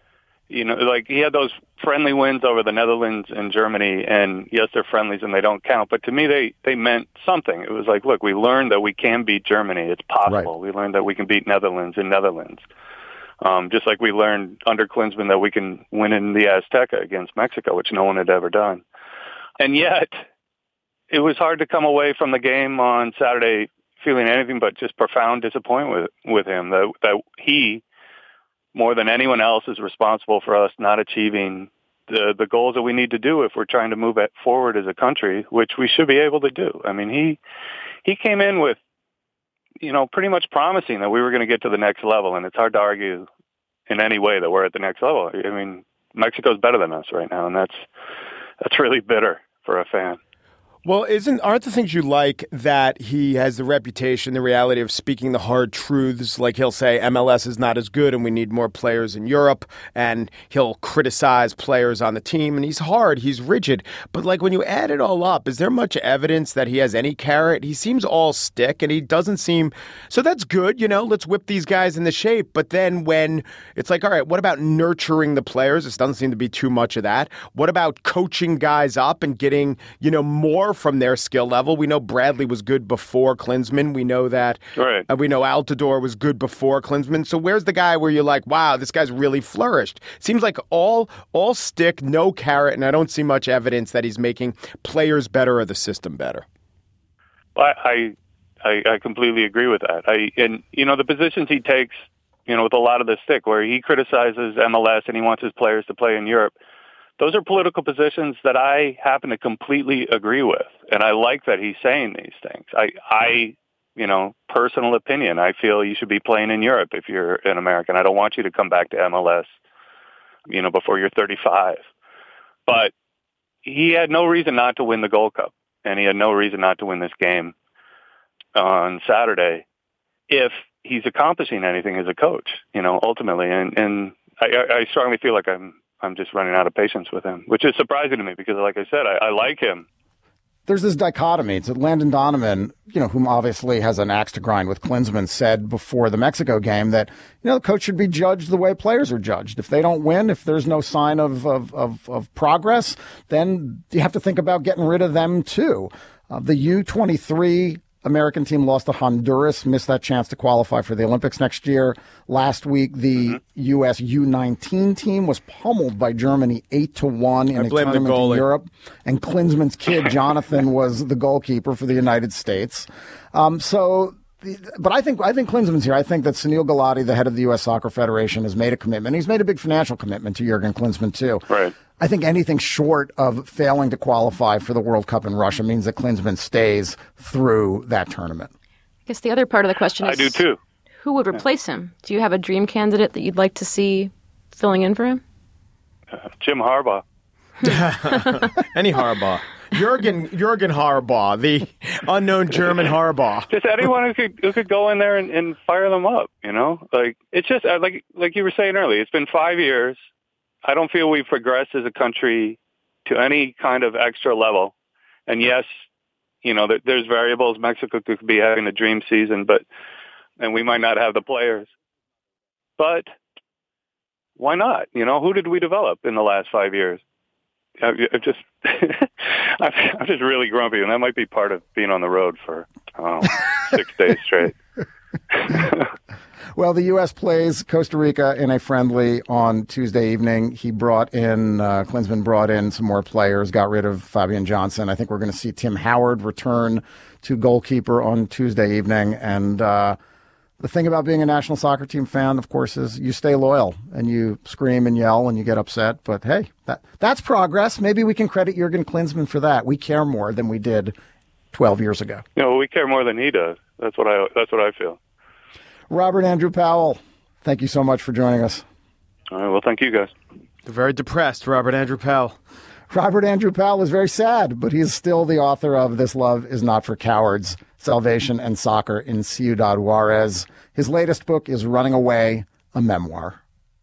he had those friendly wins over the Netherlands and Germany, and yes, they're friendlies and they don't count, but to me, they meant something. It was like, look, we learned that we can beat Germany. It's possible. Right. We learned that we can beat Netherlands in Netherlands. Just like we learned under Klinsmann that we can win in the Azteca against Mexico, which no one had ever done. And yet, it was hard to come away from the game on Saturday feeling anything but just profound disappointment with him, that he, more than anyone else, is responsible for us not achieving the goals that we need to do if we're trying to move it forward as a country, which we should be able to do. I mean, he came in with, pretty much promising that we were going to get to the next level, and it's hard to argue in any way that we're at the next level. I mean, Mexico's better than us right now, and that's really bitter for a fan. Well, aren't the things you like that he has the reputation, the reality of speaking the hard truths? Like he'll say MLS is not as good and we need more players in Europe, and he'll criticize players on the team, and he's hard, he's rigid. But like when you add it all up, is there much evidence that he has any carrot? He seems all stick, and he doesn't seem, so that's good, let's whip these guys into shape. But then when it's like, all right, what about nurturing the players? This doesn't seem to be too much of that. What about coaching guys up and getting, more from their skill level? We know Bradley was good before Klinsmann. We know that. Right. We know Altidore was good before Klinsmann. So where's the guy where you're like, wow, this guy's really flourished? Seems like all stick, no carrot, and I don't see much evidence that he's making players better or the system better. I completely agree with that. The positions he takes, with a lot of the stick, where he criticizes MLS and he wants his players to play in Europe, those are political positions that I happen to completely agree with. And I like that he's saying these things. Personal opinion, I feel you should be playing in Europe if you're an American. I don't want you to come back to MLS, before you're 35. But he had no reason not to win the Gold Cup, and he had no reason not to win this game on Saturday if he's accomplishing anything as a coach, ultimately. And I strongly feel like I'm just running out of patience with him, which is surprising to me because, like I said, I like him. There's this dichotomy. It's that Landon Donovan, whom obviously has an axe to grind with Klinsmann, said before the Mexico game that, the coach should be judged the way players are judged. If they don't win, if there's no sign of progress, then you have to think about getting rid of them too. The U23 American team lost to Honduras, missed that chance to qualify for the Olympics next year. Last week, the U.S. U19 team was pummeled by Germany 8-1 in a tournament in Europe. And Klinsmann's kid, Jonathan, was the goalkeeper for the United States. But I think Klinsmann's here. I think that Sunil Gulati, the head of the U.S. Soccer Federation, has made a commitment. He's made a big financial commitment to Jurgen Klinsmann, too. Right. I think anything short of failing to qualify for the World Cup in Russia means that Klinsmann stays through that tournament. I guess the other part of the question is, I do too. Who would replace him? Do you have a dream candidate that you'd like to see filling in for him? Jim Harbaugh. Any Harbaugh. Jurgen Harbaugh, the unknown German Harbaugh. Just anyone who could go in there and fire them up, Like, it's just, like you were saying earlier, it's been 5 years. I don't feel we've progressed as a country to any kind of extra level. And yes, there's variables. Mexico could be having a dream season, and we might not have the players. But Why not? Who did we develop in the last 5 years? I'm just really grumpy, and that might be part of being on the road for 6 days straight. Well, the U.S. plays Costa Rica in a friendly on Tuesday evening. Klinsmann brought in some more players, got rid of Fabian Johnson. I think we're going to see Tim Howard return to goalkeeper on Tuesday evening. And the thing about being a national soccer team fan, of course, is you stay loyal and you scream and yell and you get upset. But hey, that's progress. Maybe we can credit Jurgen Klinsmann for that. We care more than we did 12 years ago. We care more than he does. That's what I feel. Robert Andrew Powell, thank you so much for joining us. All right, well, thank you guys. Very depressed, Robert Andrew Powell. Robert Andrew Powell is very sad, but he's still the author of This Love Is Not for Cowards, Salvation and Soccer in Ciudad Juarez. His latest book is Running Away, a memoir.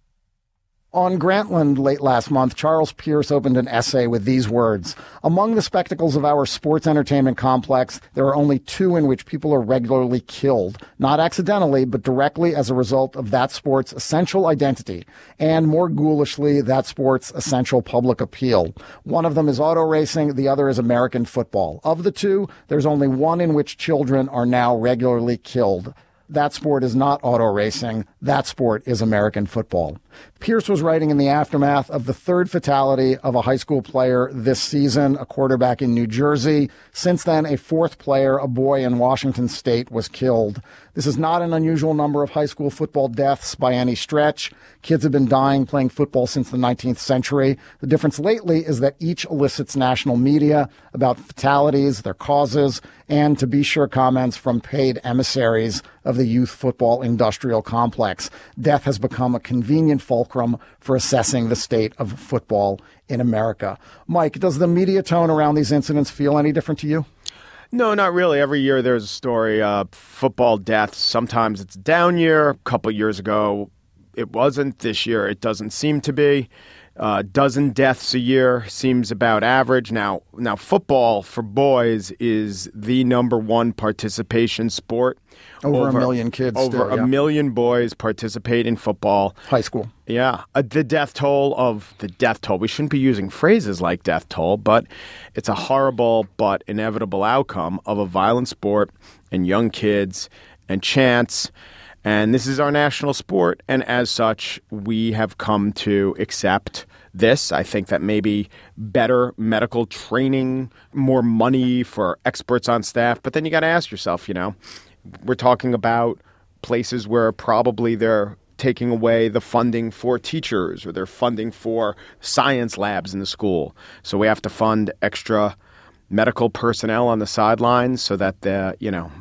On Grantland late last month, Charles Pierce opened an essay with these words: "Among the spectacles of our sports entertainment complex, there are only two in which people are regularly killed, not accidentally, but directly as a result of that sport's essential identity, and more ghoulishly, that sport's essential public appeal. One of them is auto racing, the other is American football. Of the two, there's only one in which children are now regularly killed. That sport is not auto racing. That sport is American football." Pierce was writing in the aftermath of the third fatality of a high school player this season, a quarterback in New Jersey. Since then, a fourth player, a boy in Washington State, was killed. This is not an unusual number of high school football deaths by any stretch. Kids have been dying playing football since the 19th century. The difference lately is that each elicits national media about fatalities, their causes, and, to be sure, comments from paid emissaries of the youth football industrial complex. Death has become a convenient fulcrum for assessing the state of football in America. Mike, does the media tone around these incidents feel any different to you? No, not really. Every year there's a story of football deaths. Sometimes it's a down year. A couple years ago, it wasn't. This year, it doesn't seem to be. Dozen deaths a year seems about average. Now, football for boys is the number one participation sport. Over a million kids. Over a million boys participate in football. High school. Yeah. The death toll. We shouldn't be using phrases like death toll, but it's a horrible but inevitable outcome of a violent sport and young kids and chance. And this is our national sport. And as such, we have come to accept this. I think that maybe better medical training, more money for experts on staff. But then you got to ask yourself, we're talking about places where probably they're taking away the funding for teachers or they're funding for science labs in the school. So we have to fund extra medical personnel on the sidelines so that the,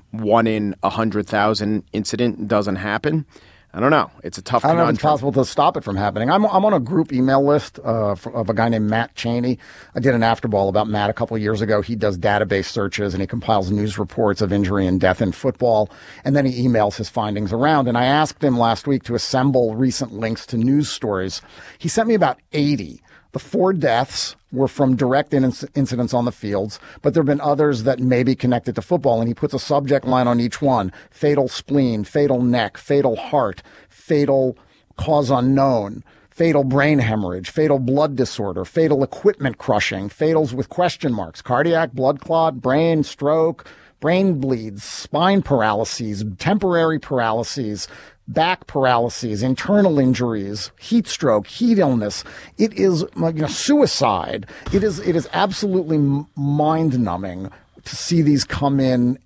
1 in 100,000 incident doesn't happen. I don't know. It's a tough conundrum. I don't know if it's possible to stop it from happening. I'm on a group email list of a guy named Matt Cheney. I did an afterball about Matt a couple of years ago. He does database searches and he compiles news reports of injury and death in football. And then he emails his findings around. And I asked him last week to assemble recent links to news stories. He sent me about 80. The 4 deaths were from direct incidents on the fields, but there have been others that may be connected to football, and he puts a subject line on each one: fatal spleen, fatal neck, fatal heart, fatal cause unknown, fatal brain hemorrhage, fatal blood disorder, fatal equipment crushing, fatals with question marks, cardiac, blood clot, brain, stroke, brain bleeds, spine paralyses, temporary paralyses, back paralyses, internal injuries, heat stroke, heat illness. It is suicide. It is absolutely mind-numbing to see these come in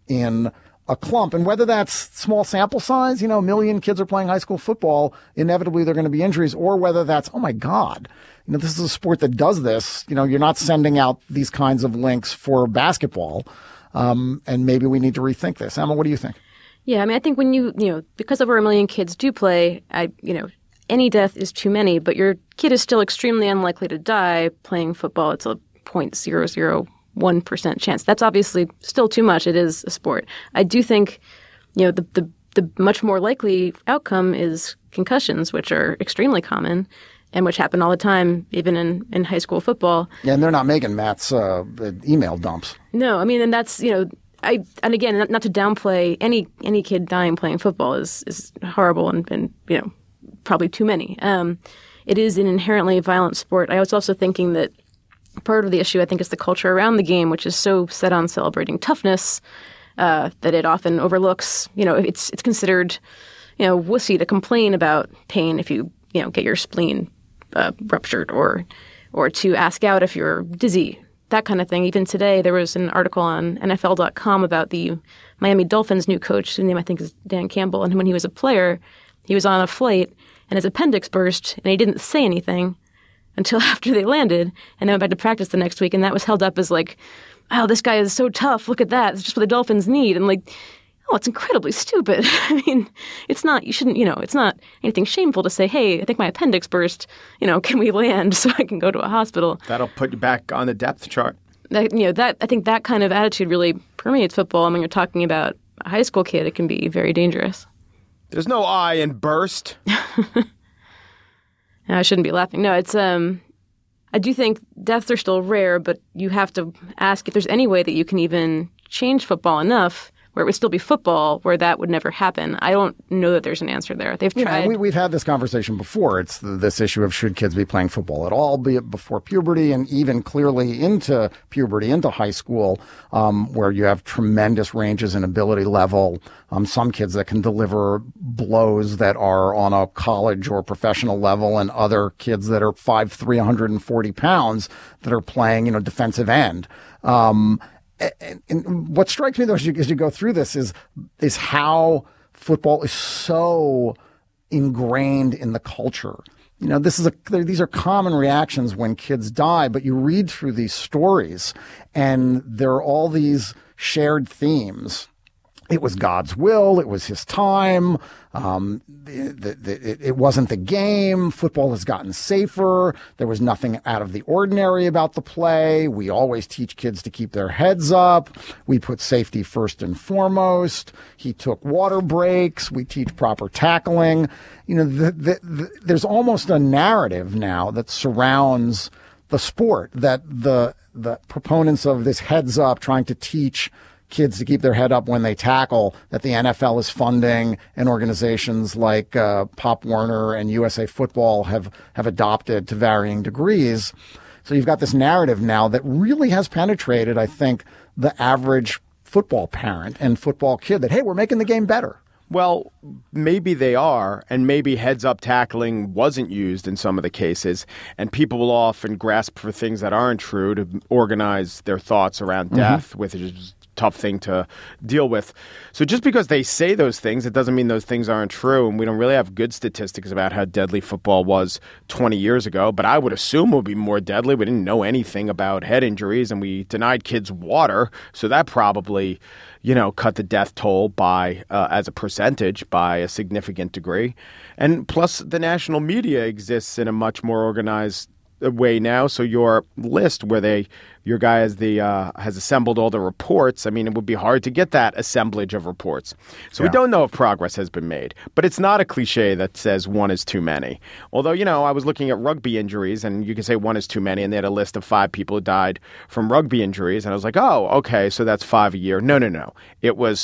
a clump. And whether that's small sample size, a million kids are playing high school football, inevitably there are going to be injuries, or whether that's, oh my God, this is a sport that does this. You're not sending out these kinds of links for basketball. And maybe we need to rethink this. Emma, what do you think? Yeah, I think when because over a million kids do play, any death is too many, but your kid is still extremely unlikely to die playing football. It's a 0.001% chance. That's obviously still too much. It is a sport. I do think, the much more likely outcome is concussions, which are extremely common and which happen all the time, even in high school football. Yeah, and they're not making Matt's email dumps. No, and that's, and again, not to downplay any kid dying playing football is horrible and probably too many. it is an inherently violent sport. I was also thinking that part of the issue, I think, is the culture around the game, which is so set on celebrating toughness that it often overlooks, it's considered, wussy to complain about pain if you, get your spleen ruptured or to ask out if you're dizzy, that kind of thing. Even today, there was an article on NFL.com about the Miami Dolphins' new coach, whose name I think is Dan Campbell. And when he was a player, he was on a flight and his appendix burst and he didn't say anything until after they landed, and then went back to practice the next week. And that was held up as like, oh, this guy is so tough. Look at that. It's just what the Dolphins need. And like, oh, it's incredibly stupid. I mean, it's not, you shouldn't, it's not anything shameful to say, hey, I think my appendix burst. Can we land so I can go to a hospital? That'll put you back on the depth chart. I think that kind of attitude really permeates football. And when you're talking about a high school kid, it can be very dangerous. There's no I in burst. I shouldn't be laughing. No, it's I do think deaths are still rare, but you have to ask if there's any way that you can even change football enough where it would still be football, where that would never happen. I don't know that there's an answer there. They've tried. We've had this conversation before. It's this issue of should kids be playing football at all, be it before puberty and even clearly into puberty, into high school, where you have tremendous ranges in ability level. Some kids that can deliver blows that are on a college or professional level, and other kids that are 5'3", 140 pounds that are playing, defensive end. And what strikes me, though, as you go through this is how football is so ingrained in the culture. These are common reactions when kids die, but you read through these stories and there are all these shared themes. It was God's will. It was his time. It wasn't the game. Football has gotten safer. There was nothing out of the ordinary about the play. We always teach kids to keep their heads up. We put safety first and foremost. He took water breaks. We teach proper tackling. There's almost a narrative now that surrounds the sport that the proponents of this heads up, trying to teach kids to keep their head up when they tackle, that the NFL is funding, and organizations like Pop Warner and USA Football have adopted to varying degrees. So you've got this narrative now that really has penetrated, I think, the average football parent and football kid that, hey, we're making the game better. Well, maybe they are, and maybe heads-up tackling wasn't used in some of the cases, and people will often grasp for things that aren't true to organize their thoughts around death, which is tough thing to deal with. So just because they say those things, it doesn't mean those things aren't true. And we don't really have good statistics about how deadly football was 20 years ago. But I would assume it would be more deadly. We didn't know anything about head injuries, and we denied kids water. So that probably, cut the death toll by, as a percentage, by a significant degree. And plus, the national media exists in a much more organized way now. So your list where your guy has assembled all the reports. I mean, it would be hard to get that assemblage of reports. So we don't know if progress has been made. But it's not a cliche that says one is too many. Although, I was looking at rugby injuries, and you can say one is too many, and they had a list of 5 people who died from rugby injuries. And I was like, oh, okay, so that's 5 a year. No. It was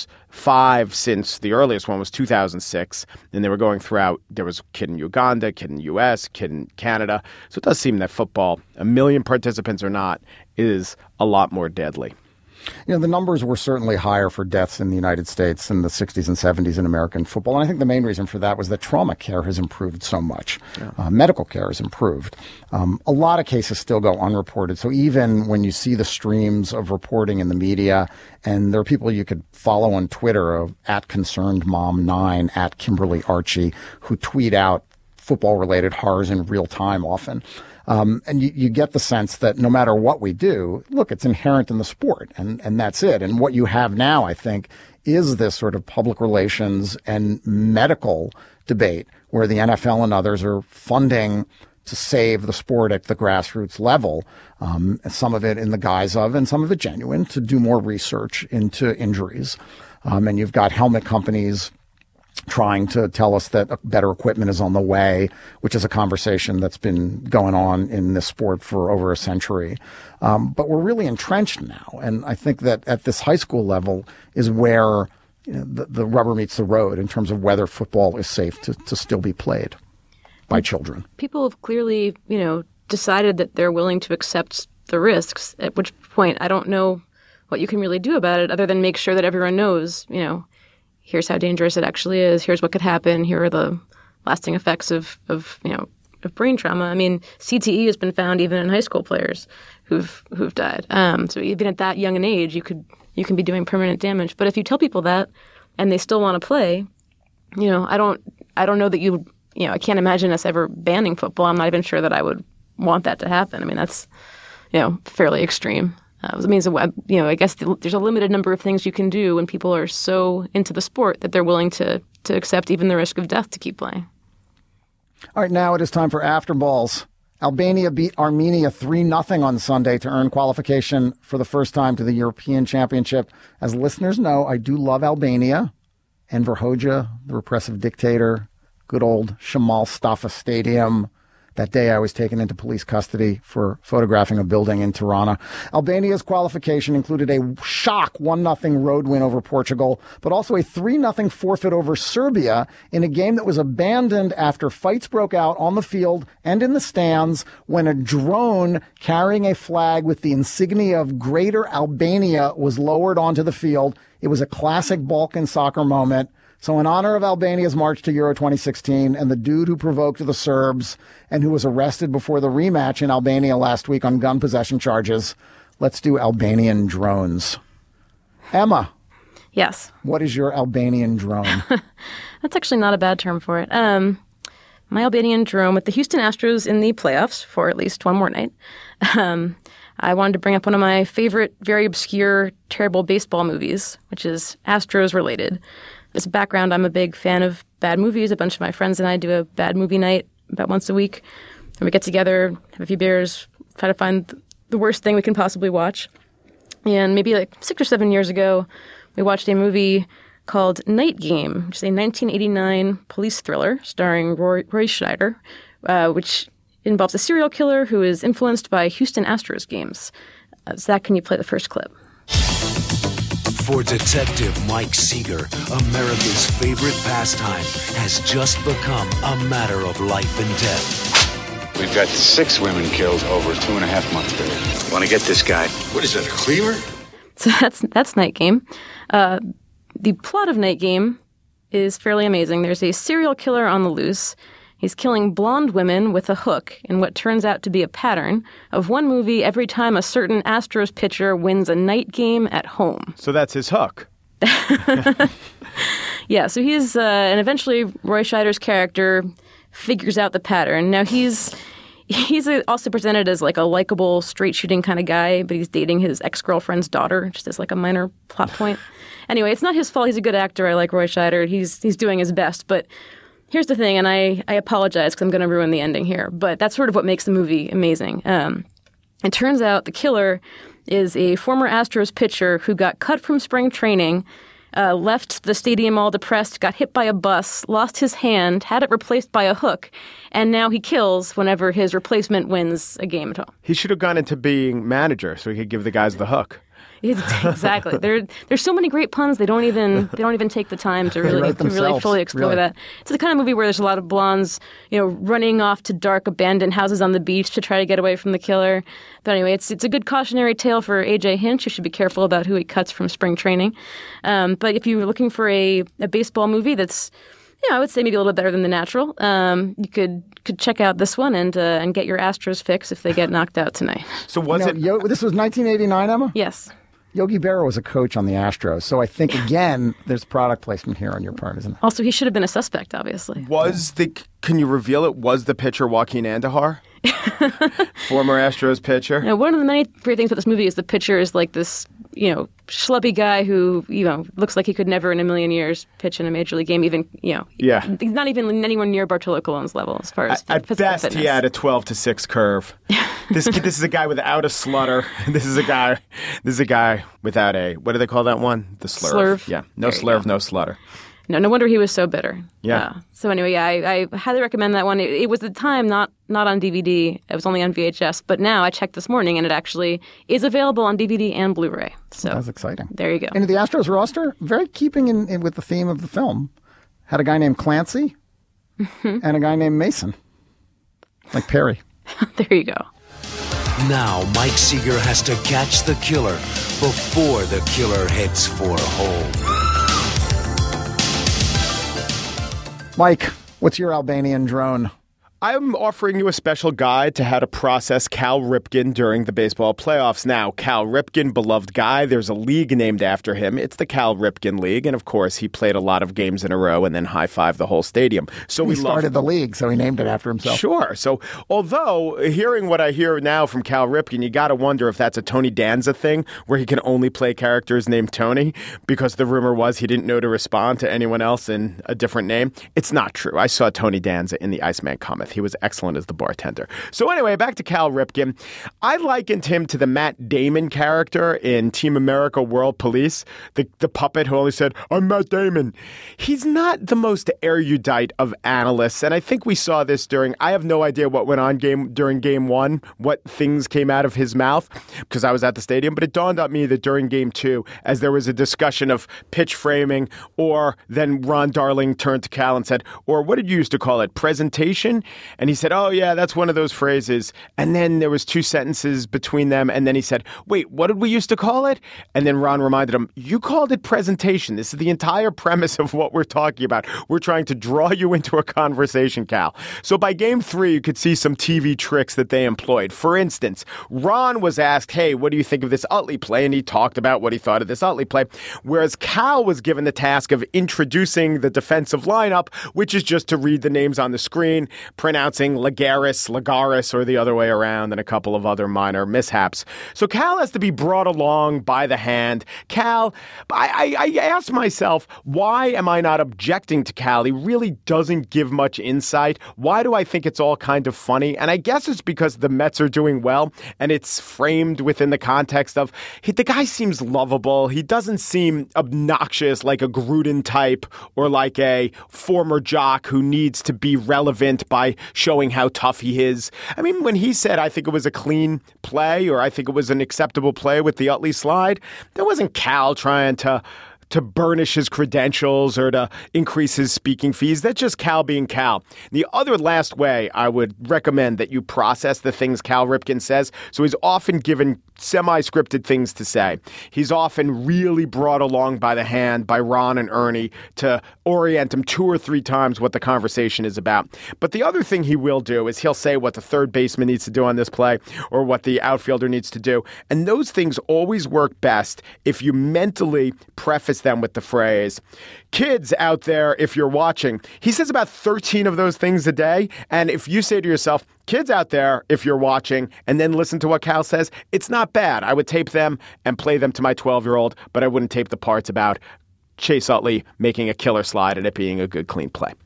5 since the earliest one was 2006. And they were going throughout. There was a kid in Uganda, kid in the U.S., kid in Canada. So it does seem that football, 1 million participants or not, is a lot more deadly. The numbers were certainly higher for deaths in the United States in the 60s and 70s in American football. And I think the main reason for that was that trauma care has improved so much. Medical care has improved. A lot of cases still go unreported. So even when you see the streams of reporting in the media, and there are people you could follow on Twitter, @ConcernedMom9, @KimberlyArchie, who tweet out football-related horrors in real time often. And you get the sense that no matter what we do, look, it's inherent in the sport, and that's it. And what you have now, I think, is this sort of public relations and medical debate where the NFL and others are funding to save the sport at the grassroots level, some of it in the guise of, and some of it genuine, to do more research into injuries. And you've got helmet companies trying to tell us that better equipment is on the way, which is a conversation that's been going on in this sport for over a century. But we're really entrenched now. And I think that at this high school level is where the rubber meets the road in terms of whether football is safe to still be played. by children. People have clearly, decided that they're willing to accept the risks, at which point I don't know what you can really do about it other than make sure that everyone knows, here's how dangerous it actually is, here's what could happen, here are the lasting effects of brain trauma. I mean, CTE has been found even in high school players who've died. So even at that young an age, you can be doing permanent damage. But if you tell people that and they still want to play, I don't know that I can't imagine us ever banning football. I'm not even sure that I would want that to happen. I mean, that's fairly extreme. It means I guess there's a limited number of things you can do when people are so into the sport that they're willing to accept even the risk of death to keep playing. All right, now it is time for After Balls. Albania beat Armenia 3-0 on Sunday to earn qualification for the first time to the European Championship. As listeners know, I do love Albania. Enver Hoxha, the repressive dictator, good old Shamal Mustafa Stadium. That day I was taken into police custody for photographing a building in Tirana. Albania's qualification included a shock 1-0 road win over Portugal, but also a 3-0 forfeit over Serbia in a game that was abandoned after fights broke out on the field and in the stands when a drone carrying a flag with the insignia of Greater Albania was lowered onto the field. It was a classic Balkan soccer moment. So in honor of Albania's march to Euro 2016 and the dude who provoked the Serbs and who was arrested before the rematch in Albania last week on gun possession charges, let's do Albanian drones. Emma. Yes. What is your Albanian drone? That's actually not a bad term for it. My Albanian drone with the Houston Astros in the playoffs for at least one more night. I wanted to bring up one of my favorite, very obscure, terrible baseball movies, which is Astros related. As a background, I'm a big fan of bad movies. A bunch of my friends and I do a bad movie night about once a week. And we get together, have a few beers, try to find the worst thing we can possibly watch. And maybe like 6 or 7 years ago, we watched a movie called Night Game, which is a 1989 police thriller starring Roy Schneider, which involves a serial killer who is influenced by Houston Astros games. Zach, can you play the first clip? For Detective Mike Seeger, America's favorite pastime has just become a matter of life and death. We've got 6 women killed over a 2.5-month period. Want to get this guy? What is that, a cleaver? So that's Night Game. The plot of Night Game is fairly amazing. There's a serial killer on the loose. He's killing blonde women with a hook in what turns out to be a pattern of one movie every time a certain Astros pitcher wins a night game at home. So that's his hook. Yeah, so he's, and eventually Roy Scheider's character figures out the pattern. Now he's also presented as like a likable, straight-shooting kind of guy, but he's dating his ex-girlfriend's daughter, just as like a minor plot point. Anyway, it's not his fault. He's a good actor. I like Roy Scheider. He's doing his best, but here's the thing, and I apologize because I'm going to ruin the ending here, but that's sort of what makes the movie amazing. It turns out the killer is a former Astros pitcher who got cut from spring training, left the stadium all depressed, got hit by a bus, lost his hand, had it replaced by a hook, and now he kills whenever his replacement wins a game at home. He should have gone into being manager so he could give the guys the hook. Exactly. There's so many great puns. They don't even take the time to really fully explore that. It's the kind of movie where there's a lot of blondes, running off to dark abandoned houses on the beach to try to get away from the killer. But anyway, it's a good cautionary tale for AJ Hinch. You should be careful about who he cuts from spring training. But if you were looking for a baseball movie that's, I would say maybe a little bit better than The Natural, you could check out this one and get your Astros fix if they get knocked out tonight. So was it? This was 1989, Emma? Yes. Yogi Berra was a coach on the Astros, so I think, again, there's product placement here on your part, isn't it? Also, he should have been a suspect, obviously. Can you reveal it, was the pitcher Joaquin Andahar? Former Astros pitcher? Now, one of the many great things about this movie is the pitcher is like this, schlubby guy who, looks like he could never in a million years pitch in a major league game, even, Yeah. He's not even anywhere near Bartolo Colon's level as far as at best, fitness. He had a 12-6 curve. This is a guy without a slutter. This is a guy without a, what do they call that one? The slurve. Yeah. No slurve, no slutter. No wonder he was so bitter. Yeah. So anyway, I highly recommend that one. It was at the time not on DVD. It was only on VHS. But now I checked this morning and it actually is available on DVD and Blu-ray. So that's exciting. There you go. And the Astros roster, very keeping in with the theme of the film, had a guy named Clancy and a guy named Mason. Like Perry. There you go. Now Mike Seeger has to catch the killer before the killer heads for home. Mike, what's your Albanian drone? I'm offering you a special guide to how to process Cal Ripken during the baseball playoffs. Now, Cal Ripken, beloved guy, there's a league named after him. It's the Cal Ripken League. And of course, he played a lot of games in a row and then high-fived the whole stadium. So he started the league, so he named it after himself. Sure. So although hearing what I hear now from Cal Ripken, you got to wonder if that's a Tony Danza thing where he can only play characters named Tony because the rumor was he didn't know to respond to anyone else in a different name. It's not true. I saw Tony Danza in the Iceman comic. He was excellent as the bartender. So anyway, back to Cal Ripken. I likened him to the Matt Damon character in Team America World Police, the puppet who only said, "I'm Matt Damon." He's not the most erudite of analysts, and I think we saw this I have no idea what went on during Game 1, what things came out of his mouth, because I was at the stadium, but it dawned on me that during Game 2, as there was a discussion of pitch framing, or then Ron Darling turned to Cal and said, or what did you used to call it, presentation? And he said, "Oh, yeah, that's one of those phrases." And then there was 2 sentences between them. And then he said, "Wait, what did we used to call it?" And then Ron reminded him, "You called it presentation. This is the entire premise of what we're talking about. We're trying to draw you into a conversation, Cal." So by Game 3, you could see some TV tricks that they employed. For instance, Ron was asked, "Hey, what do you think of this Utley play?" And he talked about what he thought of this Utley play. Whereas Cal was given the task of introducing the defensive lineup, which is just to read the names on the screen, pronouncing Lagares, or the other way around, and a couple of other minor mishaps. So Cal has to be brought along by the hand. Cal, I asked myself, why am I not objecting to Cal? He really doesn't give much insight. Why do I think it's all kind of funny? And I guess it's because the Mets are doing well, and it's framed within the context of the guy seems lovable. He doesn't seem obnoxious like a Gruden type or like a former jock who needs to be relevant by showing how tough he is. I mean, when he said, "I think it was a clean play," or "I think it was an acceptable play with the Utley slide," that wasn't Cal trying to burnish his credentials or to increase his speaking fees. That's just Cal being Cal. The other last way I would recommend that you process the things Cal Ripken says. So he's often given semi-scripted things to say. He's often really brought along by the hand by Ron and Ernie to orient him 2 or 3 times what the conversation is about. But the other thing he will do is he'll say what the third baseman needs to do on this play or what the outfielder needs to do. And those things always work best if you mentally preface them with the phrase, "Kids out there, if you're watching." He says about 13 of those things a day. And if you say to yourself, "Kids out there, if you're watching," and then listen to what Cal says, it's not bad. I would tape them and play them to my 12-year-old, but I wouldn't tape the parts about Chase Utley making a killer slide and it being a good, clean play.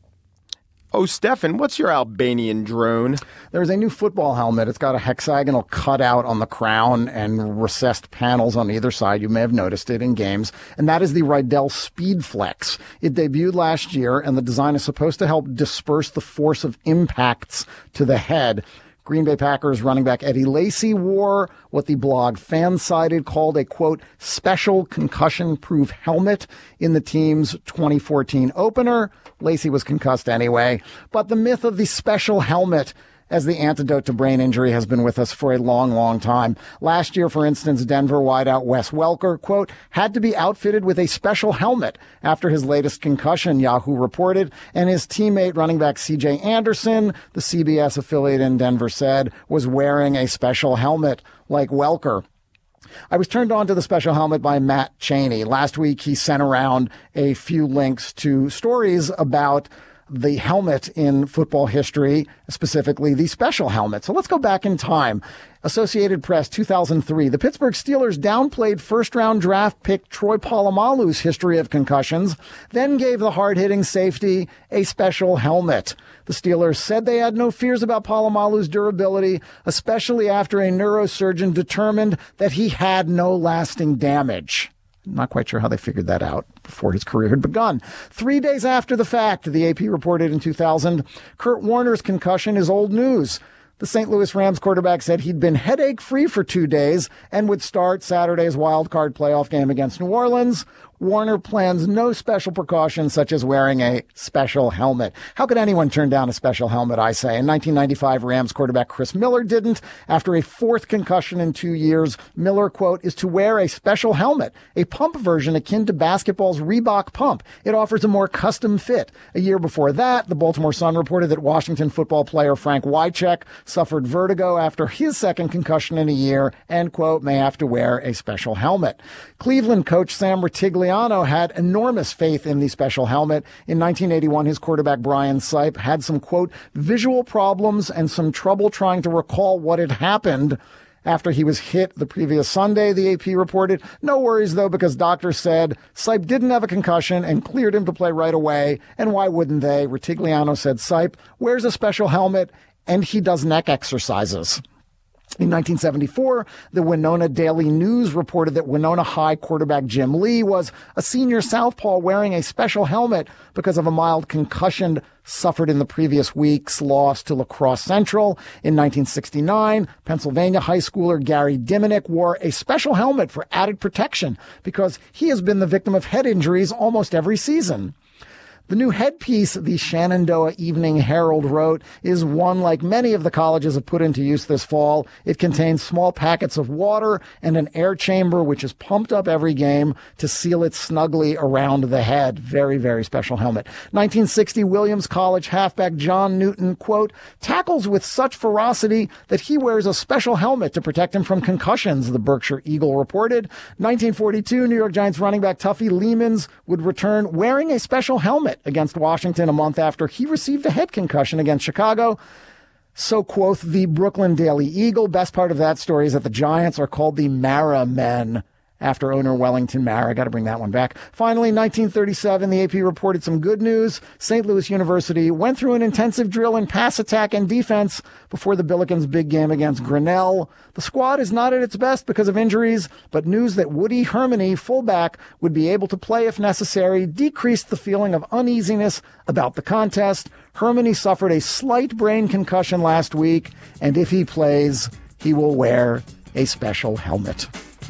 Oh, Stefan, what's your Albanian drone? There's a new football helmet. It's got a hexagonal cutout on the crown and recessed panels on either side. You may have noticed it in games. And that is the Rydell Speedflex. It debuted last year, and the design is supposed to help disperse the force of impacts to the head. Green Bay Packers running back Eddie Lacy wore what the blog Fansided called a, quote, special concussion-proof helmet in the team's 2014 opener. Lacy was concussed anyway. But the myth of the special helmet as the antidote to brain injury has been with us for a long, long time. Last year, for instance, Denver wideout Wes Welker, quote, had to be outfitted with a special helmet after his latest concussion, Yahoo reported, and his teammate running back C.J. Anderson, the CBS affiliate in Denver said, was wearing a special helmet like Welker. I was turned on to the special helmet by Matt Cheney. Last week, he sent around a few links to stories about the helmet in football history, specifically the special helmet. So let's go back in time. Associated Press, 2003. The Pittsburgh Steelers downplayed first-round draft pick Troy Polamalu's history of concussions, then gave the hard-hitting safety a special helmet. The Steelers said they had no fears about Polamalu's durability, especially after a neurosurgeon determined that he had no lasting damage. Not quite sure how they figured that out before his career had begun. 3 days after the fact, the AP reported in 2000, Kurt Warner's concussion is old news. The St. Louis Rams quarterback said he'd been headache-free for 2 days and would start Saturday's wild-card playoff game against New Orleans. Warner plans no special precautions such as wearing a special helmet. How could anyone turn down a special helmet, I say? In 1995, Rams quarterback Chris Miller didn't. After a fourth concussion in 2 years, Miller, quote, is to wear a special helmet, a pump version akin to basketball's Reebok pump. It offers a more custom fit. A year before that, the Baltimore Sun reported that Washington football player Frank Wycheck suffered vertigo after his second concussion in a year and, quote, may have to wear a special helmet. Cleveland coach Sam Rutigliano had enormous faith in the special helmet. In 1981, his quarterback Brian Sipe had some, quote, visual problems and some trouble trying to recall what had happened after he was hit the previous Sunday, the AP reported. No worries, though, because doctors said Sipe didn't have a concussion and cleared him to play right away. And why wouldn't they? Rutigliano said Sipe wears a special helmet and he does neck exercises. In 1974, the Winona Daily News reported that Winona High quarterback Jim Lee was a senior southpaw wearing a special helmet because of a mild concussion suffered in the previous week's loss to La Crosse Central. In 1969, Pennsylvania high schooler Gary Diminick wore a special helmet for added protection because he has been the victim of head injuries almost every season. The new headpiece, the Shenandoah Evening Herald wrote, is one like many of the colleges have put into use this fall. It contains small packets of water and an air chamber, which is pumped up every game to seal it snugly around the head. Very, very special helmet. 1960 Williams College halfback John Newton, quote, tackles with such ferocity that he wears a special helmet to protect him from concussions, the Berkshire Eagle reported. 1942 New York Giants running back Tuffy Leemans would return wearing a special helmet against Washington a month after he received a head concussion against Chicago. So quoth the Brooklyn Daily Eagle. Best part of that story is that the Giants are called the Mara Men after owner Wellington Mara. Got to bring that one back. Finally, 1937, the AP reported some good news. St. Louis University went through an intensive drill in pass attack and defense before the Billikens' big game against Grinnell. The squad is not at its best because of injuries, but news that Woody Hermany, fullback, would be able to play if necessary decreased the feeling of uneasiness about the contest. Hermany suffered a slight brain concussion last week, and if he plays, he will wear a special helmet.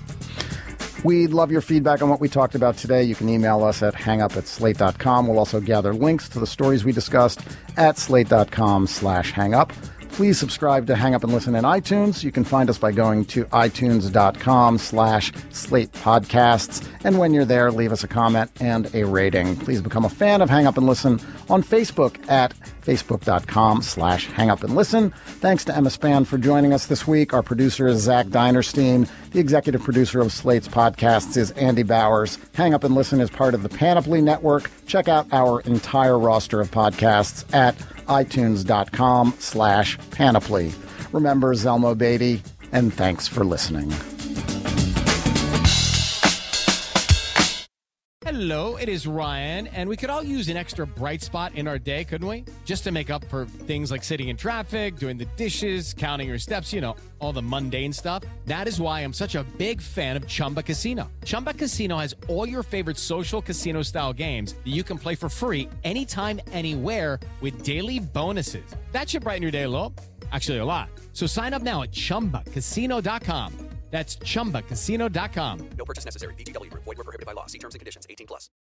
We'd love your feedback on what we talked about today. You can email us at hangup@slate.com. We'll also gather links to the stories we discussed at slate.com/hangup. Please subscribe to Hang Up and Listen in iTunes. You can find us by going to itunes.com/Slate Podcasts. And when you're there, leave us a comment and a rating. Please become a fan of Hang Up and Listen on Facebook at facebook.com/Hang Up and Listen. Thanks to Emma Spann for joining us this week. Our producer is Zach Dinerstein. The executive producer of Slate's podcasts is Andy Bowers. Hang Up and Listen is part of the Panoply Network. Check out our entire roster of podcasts at itunes.com/Panoply. Remember Zelmo Beatty, and thanks for listening. Hello, it is Ryan, and we could all use an extra bright spot in our day, couldn't we? Just to make up for things like sitting in traffic, doing the dishes, counting your steps, you know, all the mundane stuff. That is why I'm such a big fan of Chumba Casino. Chumba Casino has all your favorite social casino-style games that you can play for free anytime, anywhere with daily bonuses. That should brighten your day a little. Actually, a lot. So sign up now at ChumbaCasino.com. That's ChumbaCasino.com. No purchase necessary. VGW Group. Void where prohibited by law. See terms and conditions. 18+.